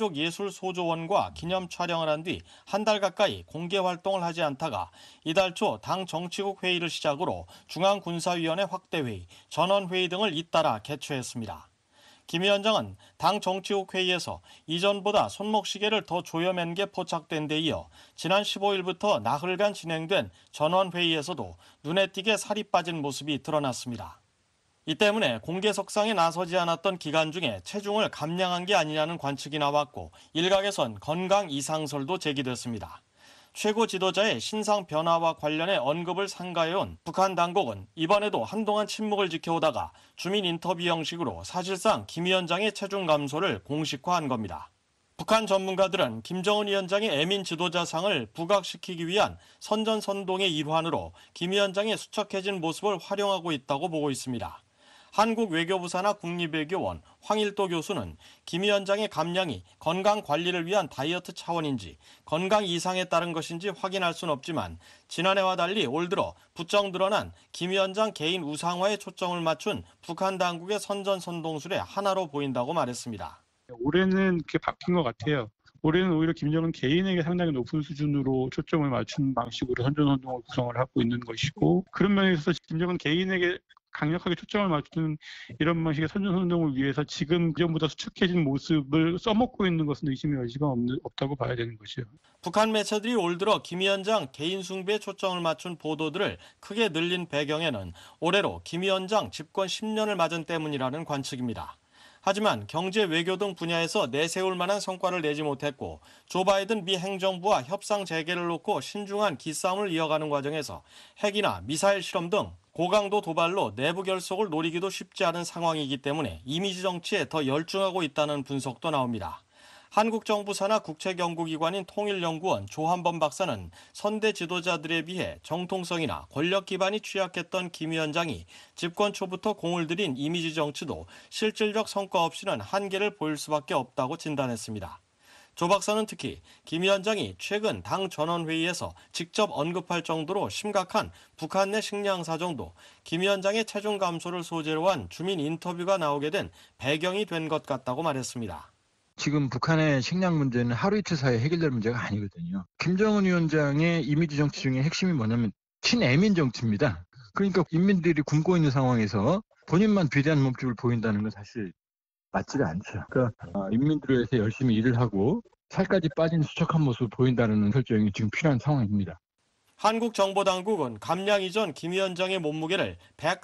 Speaker 20: 군인가족예술소조원과 기념 촬영을 한 뒤 한 달 가까이 공개 활동을 하지 않다가 이달 초 당 정치국 회의를 시작으로 중앙군사위원회 확대회의, 전원회의 등을 잇따라 개최했습니다. 김 위원장은 당 정치국 회의에서 이전보다 손목시계를 더 조여맨 게 포착된 데 이어 지난 15일부터 나흘간 진행된 전원회의에서도 눈에 띄게 살이 빠진 모습이 드러났습니다. 이 때문에 공개석상에 나서지 않았던 기간 중에 체중을 감량한 게 아니냐는 관측이 나왔고 일각에선 건강 이상설도 제기됐습니다. 최고 지도자의 신상 변화와 관련해 언급을 삼가해온 북한 당국은 이번에도 한동안 침묵을 지켜오다가 주민 인터뷰 형식으로 사실상 김 위원장의 체중 감소를 공식화한 겁니다. 북한 전문가들은 김정은 위원장의 애민 지도자상을 부각시키기 위한 선전선동의 일환으로 김 위원장의 수척해진 모습을 활용하고 있다고 보고 있습니다. 한국 외교부 산하 국립외교원 황일도 교수는 김 위원장의 감량이 건강 관리를 위한 다이어트 차원인지 건강 이상에 따른 것인지 확인할 수는 없지만 지난해와 달리 올 들어 부쩍 늘어난 김 위원장 개인 우상화에 초점을 맞춘 북한 당국의 선전선동술의 하나로 보인다고 말했습니다.
Speaker 21: 올해는 그게 바뀐 것 같아요. 올해는 오히려 김정은 개인에게 상당히 높은 수준으로 초점을 맞춘 방식으로 선전선동을 구성을 하고 있는 것이고 그런 면에서 김정은 개인에게 강력하게 초점을 맞추는 이런 방식의 선전선동을 위해서 지금 이전보다 수척해진 모습을 써먹고 있는 것은 의심의 여지가 없다고 봐야 되는 것이요.
Speaker 20: 북한 매체들이 올 들어 김 위원장 개인 숭배에 초점을 맞춘 보도들을 크게 늘린 배경에는 올해로 김 위원장 집권 10년을 맞은 때문이라는 관측입니다. 하지만 경제, 외교 등 분야에서 내세울 만한 성과를 내지 못했고 조 바이든 미 행정부와 협상 재개를 놓고 신중한 기싸움을 이어가는 과정에서 핵이나 미사일 실험 등 고강도 도발로 내부 결속을 노리기도 쉽지 않은 상황이기 때문에 이미지 정치에 더 열중하고 있다는 분석도 나옵니다. 한국 정부 산하 국책연구기관인 통일연구원 조한범 박사는 선대 지도자들에 비해 정통성이나 권력 기반이 취약했던 김 위원장이 집권 초부터 공을 들인 이미지 정치도 실질적 성과 없이는 한계를 보일 수밖에 없다고 진단했습니다. 조 박사는 특히 김 위원장이 최근 당 전원회의에서 직접 언급할 정도로 심각한 북한 내 식량 사정도 김 위원장의 체중 감소를 소재로 한 주민 인터뷰가 나오게 된 배경이 된 것 같다고 말했습니다.
Speaker 22: 지금 북한의 식량 문제는 하루 이틀 사이에 해결될 문제가 아니거든요. 김정은 위원장의 이미지 정치 중에 핵심이 뭐냐면 친애민 정치입니다. 그러니까 인민들이 굶고 있는 상황에서 본인만 비대한 몸집을 보인다는 건 사실 맞지가 않죠. 그러니까 인민들을 위해서 열심히 일을 하고 살까지 빠진 수척한 모습을 보인다는 설정이 지금 필요한 상황입니다.
Speaker 20: 한국 정보당국은 감량 이전 김 위원장의 몸무게를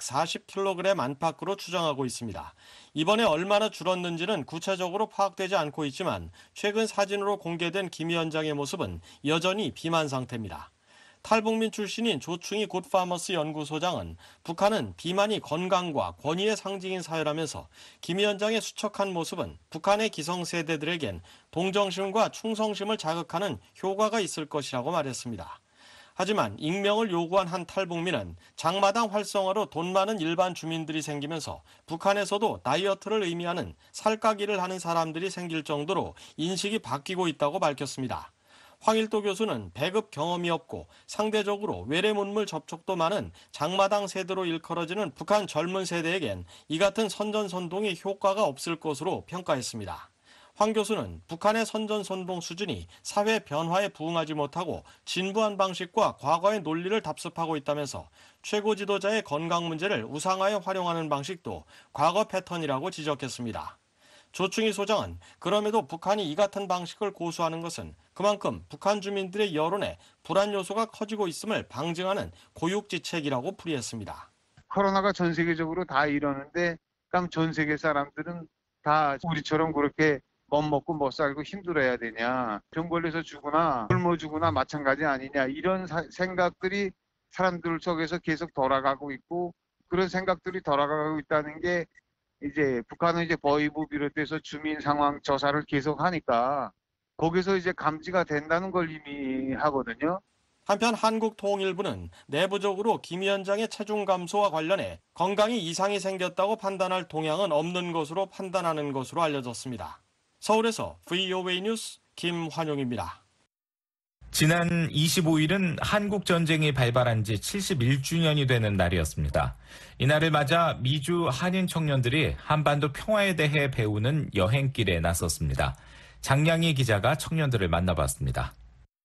Speaker 20: 140kg 안팎으로 추정하고 있습니다. 이번에 얼마나 줄었는지는 구체적으로 파악되지 않고 있지만 최근 사진으로 공개된 김 위원장의 모습은 여전히 비만 상태입니다. 탈북민 출신인 조충희 굿파머스 연구소장은 북한은 비만이 건강과 권위의 상징인 사회라면서 김 위원장의 수척한 모습은 북한의 기성세대들에겐 동정심과 충성심을 자극하는 효과가 있을 것이라고 말했습니다. 하지만 익명을 요구한 한 탈북민은 장마당 활성화로 돈 많은 일반 주민들이 생기면서 북한에서도 다이어트를 의미하는 살까기를 하는 사람들이 생길 정도로 인식이 바뀌고 있다고 밝혔습니다. 황일도 교수는 배급 경험이 없고 상대적으로 외래문물 접촉도 많은 장마당 세대로 일컬어지는 북한 젊은 세대에겐 이 같은 선전선동의 효과가 없을 것으로 평가했습니다. 황 교수는 북한의 선전선동 수준이 사회 변화에 부응하지 못하고 진부한 방식과 과거의 논리를 답습하고 있다면서 최고 지도자의 건강 문제를 우상화에 활용하는 방식도 과거 패턴이라고 지적했습니다. 조충희 소장은 그럼에도 북한이 이 같은 방식을 고수하는 것은 그만큼 북한 주민들의 여론에 불안 요소가 커지고 있음을 방증하는 고육지책이라고 풀이했습니다.
Speaker 23: 코로나가 전 세계적으로 다 이러는데 그럼 전 세계 사람들은 다 우리처럼 그렇게 못 먹고 못 살고 힘들어야 되냐. 병 걸려서 죽거나 굶어 죽거나 마찬가지 아니냐. 이런 생각들이 사람들 속에서 계속 돌아가고 있고 그런 생각들이 돌아가고 있다는 게 이제 북한은 이제 보위부 비롯해서 주민 상황 조사를 계속 하니까 거기서 이제 감지가 된다는 걸 이미 하거든요.
Speaker 20: 한편 한국통일부는 내부적으로 김 위원장의 체중 감소와 관련해 건강에 이상이 생겼다고 판단할 동향은 없는 것으로 판단하는 것으로 알려졌습니다. 서울에서 VOA 뉴스 김환용입니다.
Speaker 3: 지난 25일은 한국 전쟁이 발발한 지 71주년이 되는 날이었습니다. 이날을 맞아 미주 한인 청년들이 한반도 평화에 대해 배우는 여행길에 나섰습니다. 장량희 기자가 청년들을 만나봤습니다.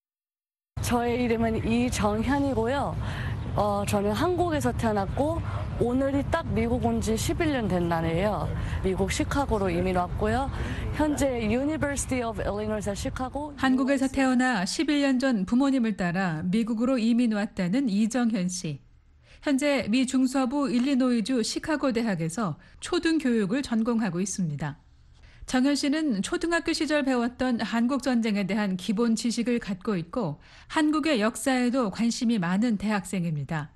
Speaker 1: 저의 이름은 이정현이고요. 저는 한국에서 태어났고 오늘이 딱 미국 온 지 11년 된 날이에요. 미국 시카고로 이민 왔고요. 현재 University of Illinois에서 시카고.
Speaker 2: 한국에서 태어나 11년 전 부모님을 따라 미국으로 이민 왔다는 이정현 씨. 현재 미 중서부 일리노이주 시카고 대학에서 초등교육을 전공하고 있습니다. 정현 씨는 초등학교 시절 배웠던 한국 전쟁에 대한 기본 지식을 갖고 있고 한국의 역사에도 관심이 많은 대학생입니다.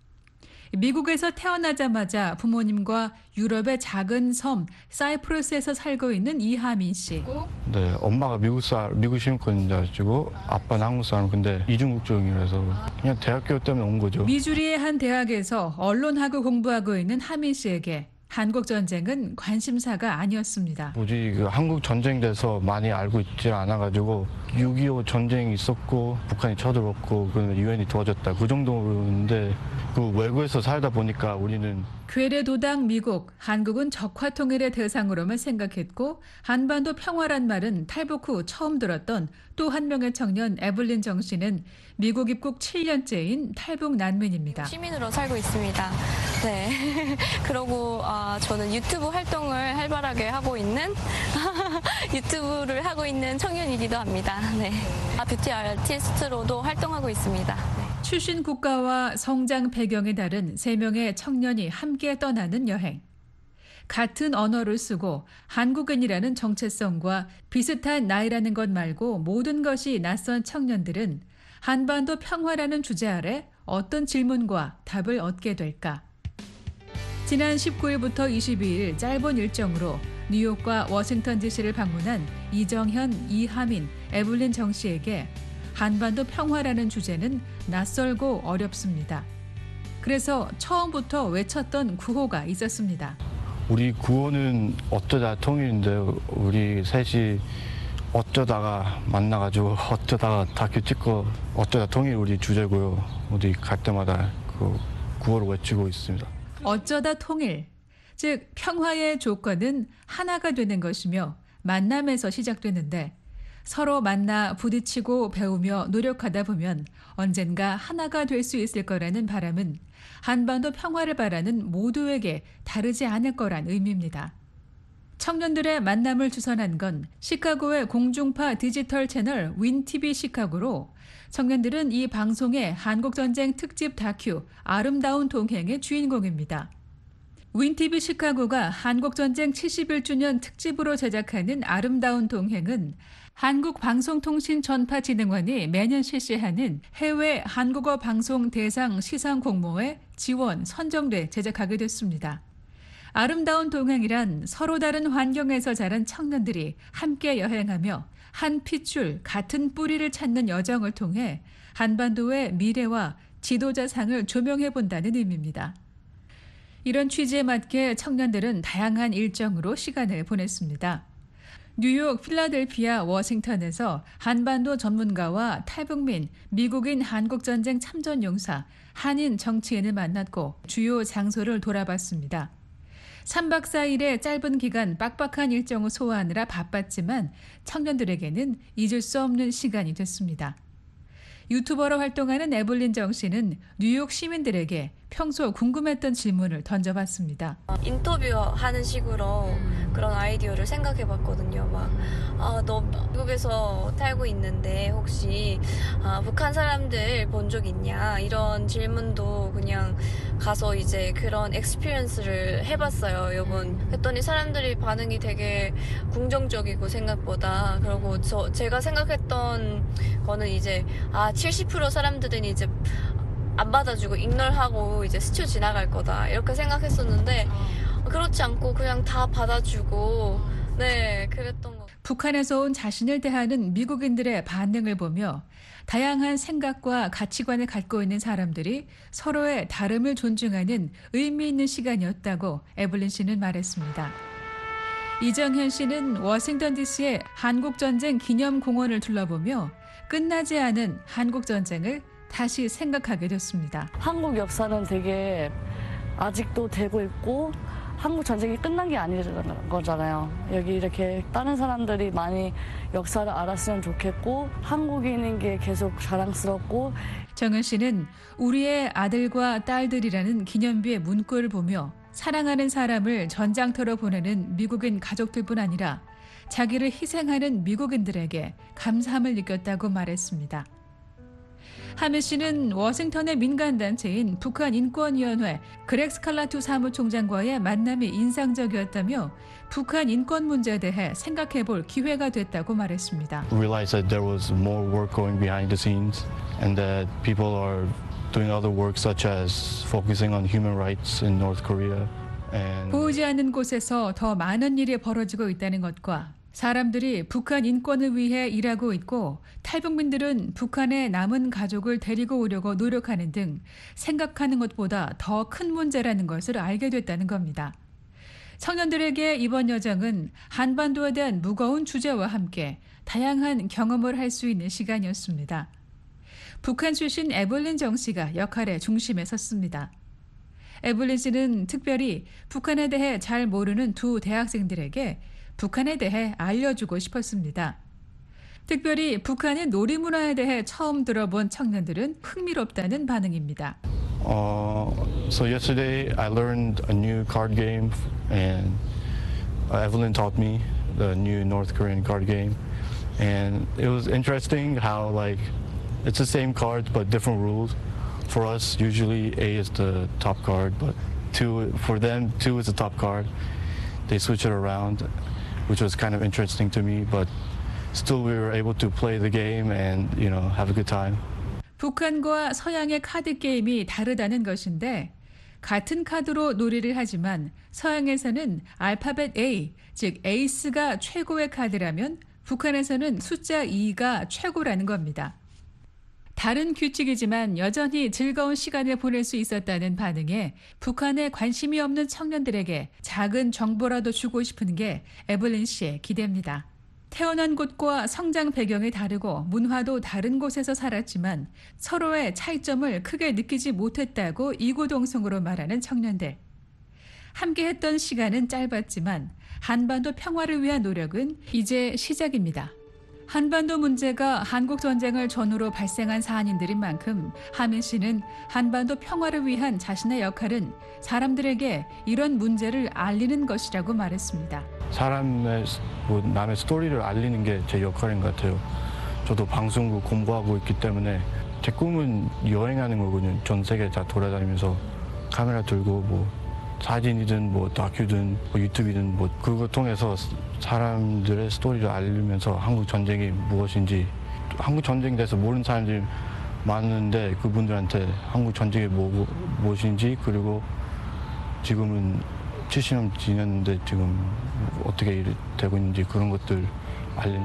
Speaker 2: 미국에서 태어나자마자 부모님과 유럽의 작은 섬 사이프러스에서 살고 있는 이하민 씨.
Speaker 6: 네, 엄마가 미국 시민권자시고 아빠는 한국 사람. 근데 이중국적이라서 그냥 대학교 때문에 온 거죠.
Speaker 2: 미주리의 한 대학에서 언론학을 공부하고 있는 하민 씨에게 한국 전쟁은 관심사가 아니었습니다.
Speaker 6: 그 한국 전쟁에 대해서 많이 알고 있지 않아가지고 6.25 전쟁이 있었고 북한이 쳐들었고 유엔이 도와줬다 그 정도인데 그 외국에서 살다 보니까 우리는
Speaker 2: 괴뢰도당 미국, 한국은 적화통일의 대상으로만 생각했고 한반도 평화란 말은 탈북 후 처음 들었던 또 한 명의 청년 에블린 정 씨는 미국 입국 7년째인 탈북 난민입니다.
Speaker 24: 시민으로 살고 있습니다. 네. 그리고 저는 유튜브 활동을 활발하게 하고 있는 유튜브를 하고 있는 청년이기도 합니다. 네. 뷰티 아티스트로도 활동하고 있습니다. 네.
Speaker 2: 출신 국가와 성장 배경이 다른 3명의 청년이 함께 떠나는 여행. 같은 언어를 쓰고 한국인이라는 정체성과 비슷한 나이라는 것 말고 모든 것이 낯선 청년들은 한반도 평화라는 주제 아래 어떤 질문과 답을 얻게 될까? 지난 19일부터 22일 짧은 일정으로 뉴욕과 워싱턴 DC를 방문한 이정현, 이하민, 에블린 정 씨에게 한반도 평화라는 주제는 낯설고 어렵습니다. 그래서 처음부터 외쳤던 구호가 있었습니다.
Speaker 6: 우리 구호는 어쩌다 통일인데 우리 셋이 어쩌다가 만나가지고 어쩌다가 다큐 찍고 어쩌다 통일 우리 주제고요. 어디 갈 때마다 그 구호를 외치고 있습니다.
Speaker 2: 어쩌다 통일, 즉 평화의 조건은 하나가 되는 것이며 만남에서 시작되는데 서로 만나 부딪히고 배우며 노력하다 보면 언젠가 하나가 될 수 있을 거라는 바람은 한반도 평화를 바라는 모두에게 다르지 않을 거란 의미입니다. 청년들의 만남을 주선한 건 시카고의 공중파 디지털 채널 윈TV 시카고로 청년들은 이 방송의 한국전쟁 특집 다큐 아름다운 동행의 주인공입니다. 윈TV 시카고가 한국전쟁 71주년 특집으로 제작하는 아름다운 동행은 한국방송통신전파진흥원이 매년 실시하는 해외 한국어 방송 대상 시상 공모에 지원, 선정돼 제작하게 됐습니다. 아름다운 동행이란 서로 다른 환경에서 자란 청년들이 함께 여행하며 한 핏줄 같은 뿌리를 찾는 여정을 통해 한반도의 미래와 지도자상을 조명해본다는 의미입니다. 이런 취지에 맞게 청년들은 다양한 일정으로 시간을 보냈습니다. 뉴욕, 필라델피아, 워싱턴에서 한반도 전문가와 탈북민, 미국인 한국전쟁 참전용사, 한인 정치인을 만났고 주요 장소를 돌아봤습니다. 3박 4일의 짧은 기간 빡빡한 일정을 소화하느라 바빴지만 청년들에게는 잊을 수 없는 시간이 됐습니다. 유튜버로 활동하는 에블린 정 씨는 뉴욕 시민들에게 평소 궁금했던 질문을 던져봤습니다.
Speaker 24: 인터뷰하는 식으로 그런 아이디어를 생각해봤거든요. 너 미국에서 살고 있는데 혹시 북한 사람들 본 적 있냐? 이런 질문도 그냥 가서 이제 그런 experience를 해봤어요. 이번 했더니 사람들이 반응이 되게 긍정적이고 생각보다. 그리고 제가 생각했던 거는 이제 70% 사람들은 이제 안 받아주고 ignore하고 이제 스쳐 지나갈 거다 이렇게 생각했었는데 그렇지 않고 그냥 다 받아주고 그랬던 거.
Speaker 2: 북한에서 온 자신을 대하는 미국인들의 반응을 보며 다양한 생각과 가치관을 갖고 있는 사람들이 서로의 다름을 존중하는 의미 있는 시간이었다고 에블린 씨는 말했습니다. 이정현 씨는 워싱턴 DC의 한국전쟁 기념공원을 둘러보며 끝나지 않은 한국 전쟁을 다시 생각하게 됐습니다.
Speaker 1: 한국 역사는 되게 아직도 되고 있고 한국 전쟁이 끝난 게 아니라는 거잖아요. 여기 이렇게 다른 사람들이 많이 역사를 알았으면 좋겠고 한국인인 게 계속 자랑스럽고.
Speaker 2: 정은 씨는 우리의 아들과 딸들이라는 기념비의 문구를 보며 사랑하는 사람을 전장터로 보내는 미국인 가족들뿐 아니라 자기를 희생하는 미국인들에게 감사함을 느꼈다고 말했습니다. 하메 씨는 워싱턴의 민간단체인 북한인권위원회 그렉 스칼라투 사무총장과의 만남이 인상적이었다며 북한 인권 문제에 대해 생각해볼 기회가 됐다고 말했습니다.
Speaker 6: Realized that there was more work going behind the scenes and that people are doing other work such as focusing on human rights in North Korea.
Speaker 2: 보이지 않는 곳에서 더 많은 일이 벌어지고 있다는 것과 사람들이 북한 인권을 위해 일하고 있고 탈북민들은 북한의 남은 가족을 데리고 오려고 노력하는 등 생각하는 것보다 더 큰 문제라는 것을 알게 됐다는 겁니다. 청년들에게 이번 여정은 한반도에 대한 무거운 주제와 함께 다양한 경험을 할 수 있는 시간이었습니다. 북한 출신 에블린 정 씨가 역할의 중심에 섰습니다. 에블린 씨는 특별히 북한에 대해 잘 모르는 두 대학생들에게 북한에 대해 알려주고 싶었습니다. 특별히 북한의 놀이문화에 대해 처음 들어본 청년들은 흥미롭다는 반응입니다.
Speaker 6: So yesterday I learned a new card game and Evelyn taught me the new North Korean card game and it was interesting how like it's the same cards but different rules. For us usually A is the top card but for them 2 is the top card. They switch it around, which was kind of interesting to me, but still we were able to play the game and, have a good time.
Speaker 2: 북한과 서양의 카드 게임이 다르다는 것인데 같은 카드로 놀이를 하지만 서양에서는 알파벳 A, 즉 에이스가 최고의 카드라면 북한에서는 숫자 2가 최고라는 겁니다. 다른 규칙이지만 여전히 즐거운 시간을 보낼 수 있었다는 반응에 북한에 관심이 없는 청년들에게 작은 정보라도 주고 싶은 게 에블린 씨의 기대입니다. 태어난 곳과 성장 배경이 다르고 문화도 다른 곳에서 살았지만 서로의 차이점을 크게 느끼지 못했다고 이구동성으로 말하는 청년들. 함께했던 시간은 짧았지만 한반도 평화를 위한 노력은 이제 시작입니다. 한반도 문제가 한국 전쟁을 전후로 발생한 사안인들인 만큼 하민 씨는 한반도 평화를 위한 자신의 역할은 사람들에게 이런 문제를 알리는 것이라고 말했습니다.
Speaker 6: 남의 스토리를 알리는 게 제 역할인 것 같아요. 저도 방송국 공부하고 있기 때문에 제 꿈은 여행하는 거거든요. 전 세계 다 돌아다니면서 카메라 들고 사진이든 다큐든 유튜브든 그거 통해서 사람들의 스토리를 알리면서 한국 전쟁이 무엇인지 한국 전쟁에 대해서 모르는 사람들이 많은데 그분들한테 한국 전쟁이 무엇인지 그리고 지금은 70년 지났는데 지금 어떻게 되고 있는지 그런 것들 알리는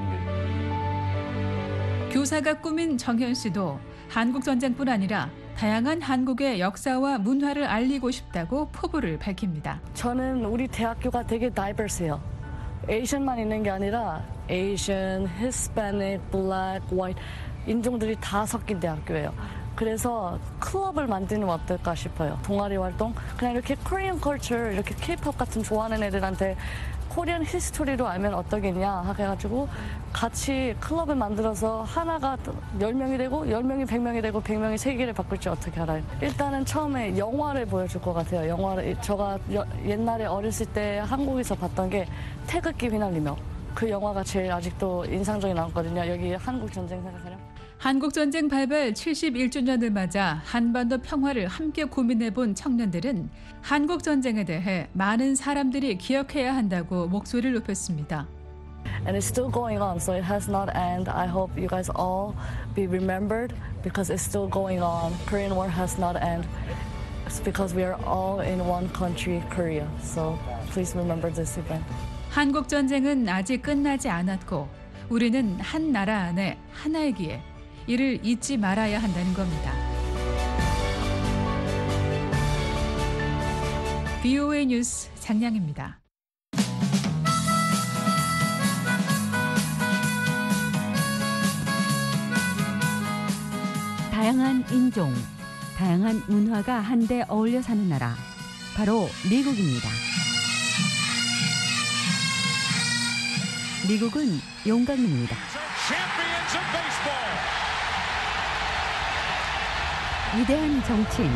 Speaker 6: 게.
Speaker 2: 교사가 꿈인 정현 씨도 한국 전쟁뿐 아니라 다양한 한국의 역사와 문화를 알리고 싶다고 포부를 밝힙니다.
Speaker 1: 저는 우리 대학교가 되게 다이버스해요. 에이션만 있는 게 아니라 에이션, 히스패닉, 블랙, 화이트 인종들이 다 섞인 대학교예요. 그래서 클럽을 만드는 건 어떨까 싶어요. 동아리 활동, 그냥 이렇게 코리안 컬처, 이렇게 케이팝 같은 좋아하는 애들한테 코리안 히스토리로 알면 어떠겠냐 해가지고 같이 클럽을 만들어서 하나가 10명이 되고 10명이 100명이 되고 100명이 세계를 바꿀지 어떻게 알아요. 일단은 처음에 영화를 보여줄 것 같아요. 영화를 제가 옛날에 어렸을 때 한국에서 봤던 게 태극기 휘날리며 그 영화가 제일 아직도 인상적이 나왔거든요. 여기 한국 전쟁 생각하면.
Speaker 2: 한국전쟁 발발 71주년을 맞아 한반도 평화를 함께 고민해본 청년들은 한국전쟁에 대해 많은 사람들이 기억해야 한다고 목소리를 높였습니다.
Speaker 1: And it's still going on, so it has not ended. I hope you guys all be remembered because it's still going on. Korean War has not ended. It's because we are all in one country, Korea. So please remember this event.
Speaker 2: 한국전쟁은 아직 끝나지 않았고 우리는 한 나라 안에 하나이기에 이를 잊지 말아야 한다는 겁니다. VOA 뉴스 장량입니다.
Speaker 4: 다양한 인종, 다양한 문화가 한데 어울려 사는 나라, 바로 미국입니다. 미국은 용광로입니다. 위대한 정치인,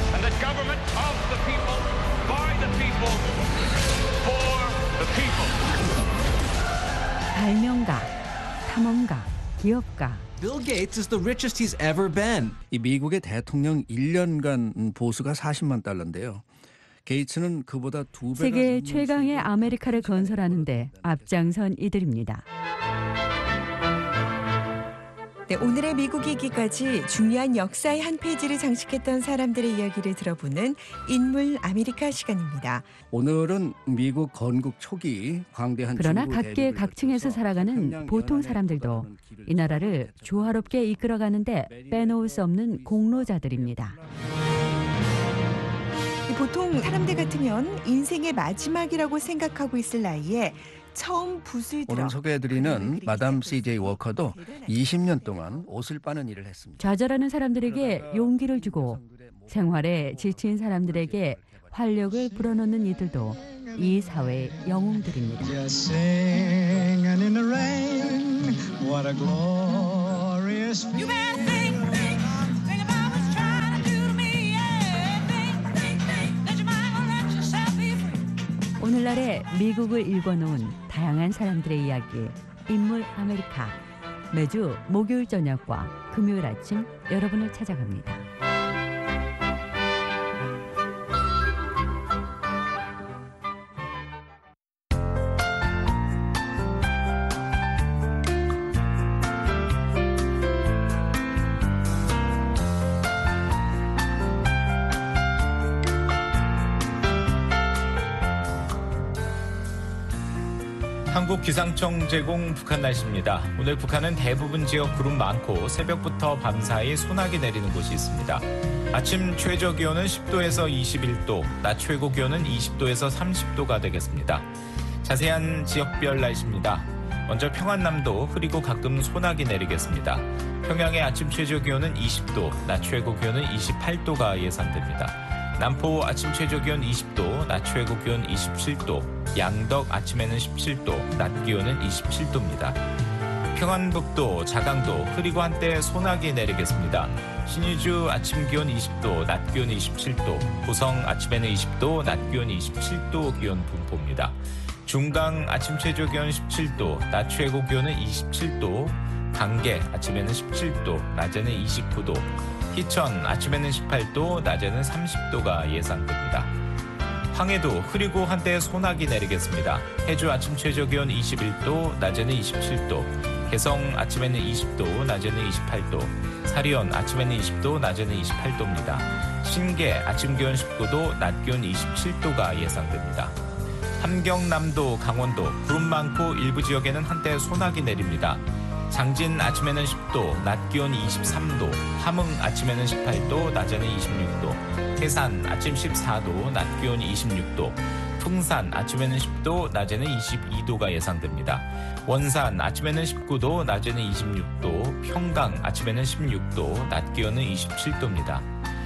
Speaker 4: 발명가, 탐험가, 기업가.
Speaker 5: Bill Gates is the richest he's ever been.
Speaker 7: 이 미국의 대통령 1년간 보수가 40만 달러인데요. 게이츠는 그보다 2배가
Speaker 4: 세계 최강의 아메리카를 건설하는데 앞장선 이들입니다.
Speaker 8: 네, 오늘의 미국 이기까지 중요한 역사의 한 페이지를 장식했던 사람들의 이야기를 들어보는 인물 아메리카 시간입니다.
Speaker 7: 오늘은 미국 건국 초기 광대한
Speaker 4: 그러나
Speaker 7: 중부
Speaker 4: 각계
Speaker 7: 대륙을
Speaker 4: 각층에서 살아가는 보통 사람들도 이 나라를 조화롭게 이끌어가는데 빼놓을 수 없는 공로자들입니다.
Speaker 8: 보통 사람들 같으면 인생의 마지막이라고 생각하고 있을 나이에 처음 붓을 들어
Speaker 7: 오늘 소개해드리는 마담 C.J. 워커도 20년 동안 옷을 빠는 일을 했습니다.
Speaker 4: 좌절하는 사람들에게 용기를 주고 생활에 지친 사람들에게 활력을 불어넣는 이들도 이 사회의 영웅들입니다. 오늘날의 미국을 읽어놓은 다양한 사람들의 이야기, 인물 아메리카. 매주 목요일 저녁과 금요일 아침 여러분을 찾아갑니다.
Speaker 3: 한국기상청 제공 북한 날씨입니다. 오늘 북한은 대부분 지역 구름 많고 새벽부터 밤사이 소나기 내리는 곳이 있습니다. 아침 최저 기온은 10도에서 21도, 낮 최고 기온은 20도에서 30도가 되겠습니다. 자세한 지역별 날씨입니다. 먼저 평안남도 흐리고 가끔 소나기 내리겠습니다. 평양의 아침 최저 기온은 20도, 낮 최고 기온은 28도가 예상됩니다. 남포 아침 최저 기온 20도, 낮 최고 기온 27도, 양덕 아침에는 17도, 낮 기온은 27도입니다. 평안북도, 자강도 흐리고 한때 소나기 내리겠습니다. 신의주 아침 기온 20도, 낮 기온 27도, 고성 아침에는 20도, 낮 기온 27도 기온 분포입니다. 중강 아침 최저 기온 17도, 낮 최고 기온은 27도, 강계 아침에는 17도, 낮에는 29도, 희천 아침에는 18도, 낮에는 30도가 예상됩니다. 황해도 흐리고 한때 소나기 내리겠습니다. 해주 아침 최저 기온 21도, 낮에는 27도, 개성 아침에는 20도, 낮에는 28도, 사리온 아침에는 20도, 낮에는 28도입니다. 신계 아침 기온 19도, 낮 기온 27도가 예상됩니다. 함경남도, 강원도 구름 많고 일부 지역에는 한때 소나기 내립니다. 장진 아침에는 10도, 낮 기온 23도, 함흥 아침에는 18도, 낮에는 26도, 해산 아침 14도, 낮 기온 26도, 풍산 아침에는 10도, 낮에는 22도가 예상됩니다. 원산 아침에는 19도, 낮에는 26도, 평강 아침에는 16도, 낮 기온은 27도입니다.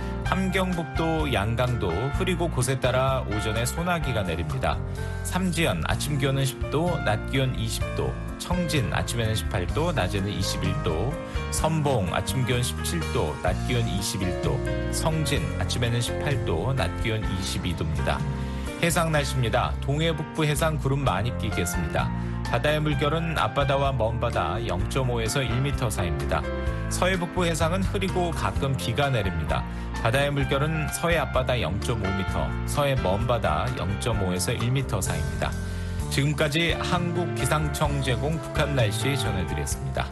Speaker 3: 함경북도, 양강도 흐리고 곳에 따라 오전에 소나기가 내립니다. 삼지연 아침 기온은 10도, 낮 기온 20도, 청진 아침에는 18도, 낮에는 21도, 선봉 아침 기온 17도, 낮 기온 21도, 성진 아침에는 18도, 낮 기온 22도입니다. 해상 날씨입니다. 동해 북부 해상 구름 많이 끼겠습니다. 바다의 물결은 앞바다와 먼바다 0.5에서 1m 사이입니다. 서해 북부 해상은 흐리고 가끔 비가 내립니다. 바다의 물결은 서해 앞바다 0.5m, 서해 먼바다 0.5에서 1m 사이입니다. 지금까지 한국기상청 제공 북한 날씨 전해드렸습니다.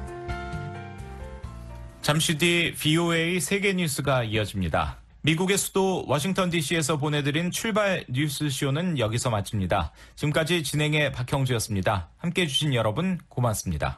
Speaker 3: 잠시 뒤 VOA 세계 뉴스가 이어집니다. 미국의 수도 워싱턴 DC에서 보내드린 출발 뉴스쇼는 여기서 마칩니다. 지금까지 진행의 박형주였습니다. 함께해 주신 여러분 고맙습니다.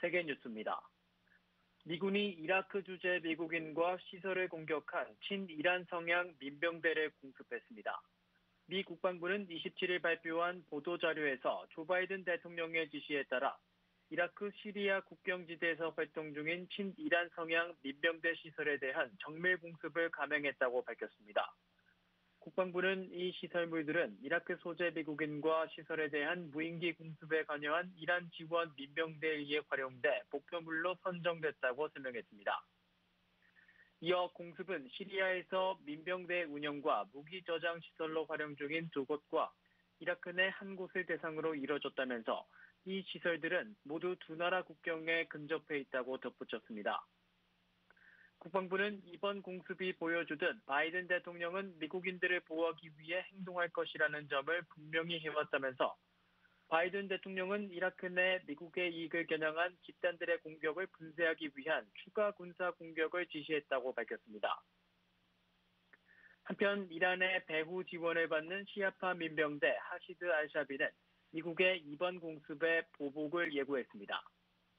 Speaker 10: 세계뉴스입니다. 미군이 이라크 주재 미국인과 시설을 공격한 친이란 성향 민병대를 공습했습니다. 미 국방부는 27일 발표한 보도자료에서 조 바이든 대통령의 지시에 따라 이라크 시리아 국경지대에서 활동 중인 친이란 성향 민병대 시설에 대한 정밀 공습을 감행했다고 밝혔습니다. 국방부는 이 시설물들은 이라크 소재 미국인과 시설에 대한 무인기 공습에 관여한 이란 지원 민병대에 의해 활용돼 목표물로 선정됐다고 설명했습니다. 이어 공습은 시리아에서 민병대 운영과 무기 저장 시설로 활용 중인 두 곳과 이라크 내 한 곳을 대상으로 이뤄졌다면서 이 시설들은 모두 두 나라 국경에 근접해 있다고 덧붙였습니다. 국방부는 이번 공습이 보여주듯 바이든 대통령은 미국인들을 보호하기 위해 행동할 것이라는 점을 분명히 해왔다면서 바이든 대통령은 이라크 내 미국의 이익을 겨냥한 집단들의 공격을 분쇄하기 위한 추가 군사 공격을 지시했다고 밝혔습니다. 한편 이란의 배후 지원을 받는 시아파 민병대 하시드 알샤비는 미국의 이번 공습에 보복을 예고했습니다.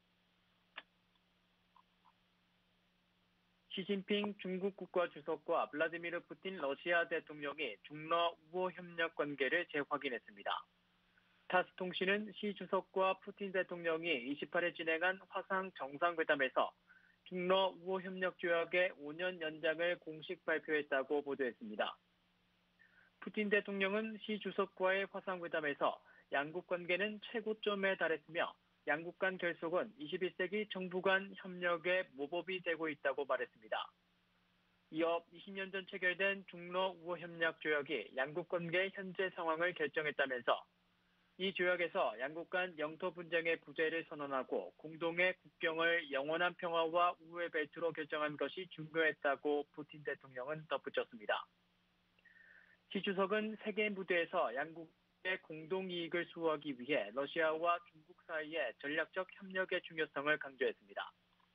Speaker 10: 시진핑 중국 국가주석과 블라디미르 푸틴 러시아 대통령이 중러 우호 협력 관계를 재확인했습니다. 타스 통신은 시 주석과 푸틴 대통령이 28일 진행한 화상 정상회담에서 중러 우호 협력 조약의 5년 연장을 공식 발표했다고 보도했습니다. 푸틴 대통령은 시 주석과의 화상회담에서 양국 관계는 최고점에 달했으며 양국 간 결속은 21세기 정부 간 협력의 모범이 되고 있다고 말했습니다. 이어 20년 전 체결된 중러 우호 협력 조약이 양국 관계의 현재 상황을 결정했다면서 이 조약에서 양국 간 영토 분쟁의 부재를 선언하고 공동의 국경을 영원한 평화와 우호의 벨트로 결정한 것이 중요했다고 푸틴 대통령은 덧붙였습니다. 시 주석은 세계 무대에서 양국의 공동 이익을 수호하기 위해 러시아와 중국 사이의 전략적 협력의 중요성을 강조했습니다.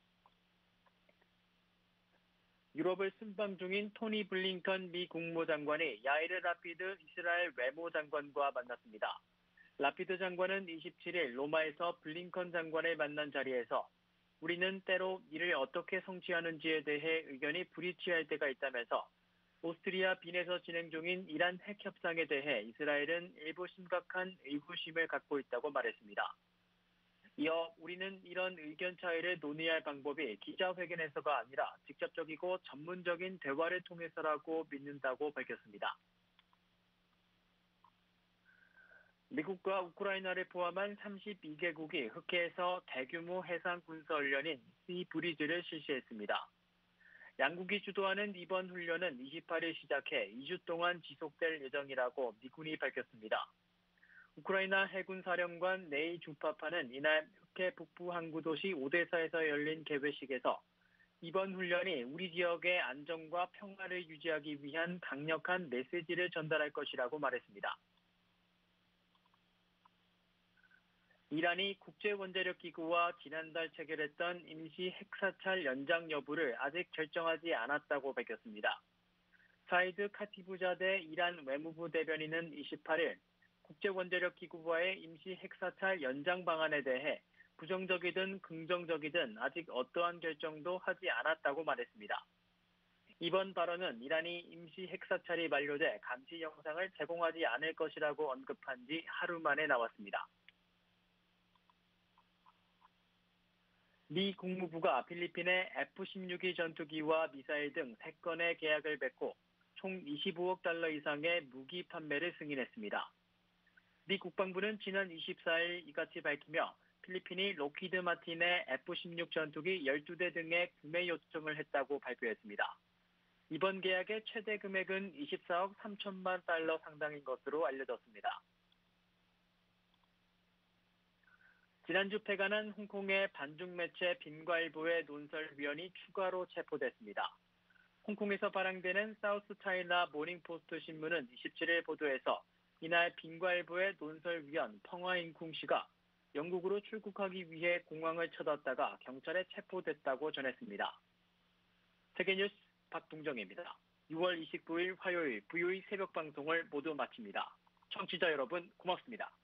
Speaker 10: 유럽을 순방 중인 토니 블링컨 미 국무장관이 야이르 라피드 이스라엘 외무장관과 만났습니다. 라피드 장관은 27일 로마에서 블링컨 장관을 만난 자리에서 우리는 때로 이를 어떻게 성취하는지에 대해 의견이 불일치할 때가 있다면서 오스트리아 빈에서 진행 중인 이란 핵 협상에 대해 이스라엘은 일부 심각한 의구심을 갖고 있다고 말했습니다. 이어 우리는 이런 의견 차이를 논의할 방법이 기자회견에서가 아니라 직접적이고 전문적인 대화를 통해서라고 믿는다고 밝혔습니다. 미국과 우크라이나를 포함한 32개국이 흑해에서 대규모 해상 군사훈련인 시 브리즈를 실시했습니다. 양국이 주도하는 이번 훈련은 28일 시작해 2주 동안 지속될 예정이라고 미군이 밝혔습니다. 우크라이나 해군 사령관 네이 주파파는 이날 흑해 북부 항구 도시 오데사에서 열린 개회식에서 이번 훈련이 우리 지역의 안정과 평화를 유지하기 위한 강력한 메시지를 전달할 것이라고 말했습니다. 이란이 국제원자력기구와 지난달 체결했던 임시 핵사찰 연장 여부를 아직 결정하지 않았다고 밝혔습니다. 사이드 카티부자데 이란 외무부 대변인은 28일 국제원자력기구와의 임시 핵사찰 연장 방안에 대해 부정적이든 긍정적이든 아직 어떠한 결정도 하지 않았다고 말했습니다. 이번 발언은 이란이 임시 핵사찰이 만료돼 감시 영상을 제공하지 않을 것이라고 언급한 지 하루 만에 나왔습니다. 미 국무부가 필리핀의 F-16이 전투기와 미사일 등 3건의 계약을 맺고 총 25억 달러 이상의 무기 판매를 승인했습니다. 미 국방부는 지난 24일 이같이 밝히며 필리핀이 록히드 마틴의 F-16 전투기 12대 등의 구매 요청을 했다고 발표했습니다. 이번 계약의 최대 금액은 24억 3천만 달러 상당인 것으로 알려졌습니다. 지난주 폐간한 홍콩의 반중 매체 빈과일보의 논설위원이 추가로 체포됐습니다. 홍콩에서 발행되는 사우스 차이나 모닝포스트 신문은 27일 보도에서 이날 빈과일보의 논설위원 펑화잉쿵 씨가 영국으로 출국하기 위해 공항을 쳐갔다가 경찰에 체포됐다고 전했습니다. 세계뉴스 박동정입니다. 6월 29일 화요일 VOE 새벽 방송을 모두 마칩니다. 청취자 여러분 고맙습니다.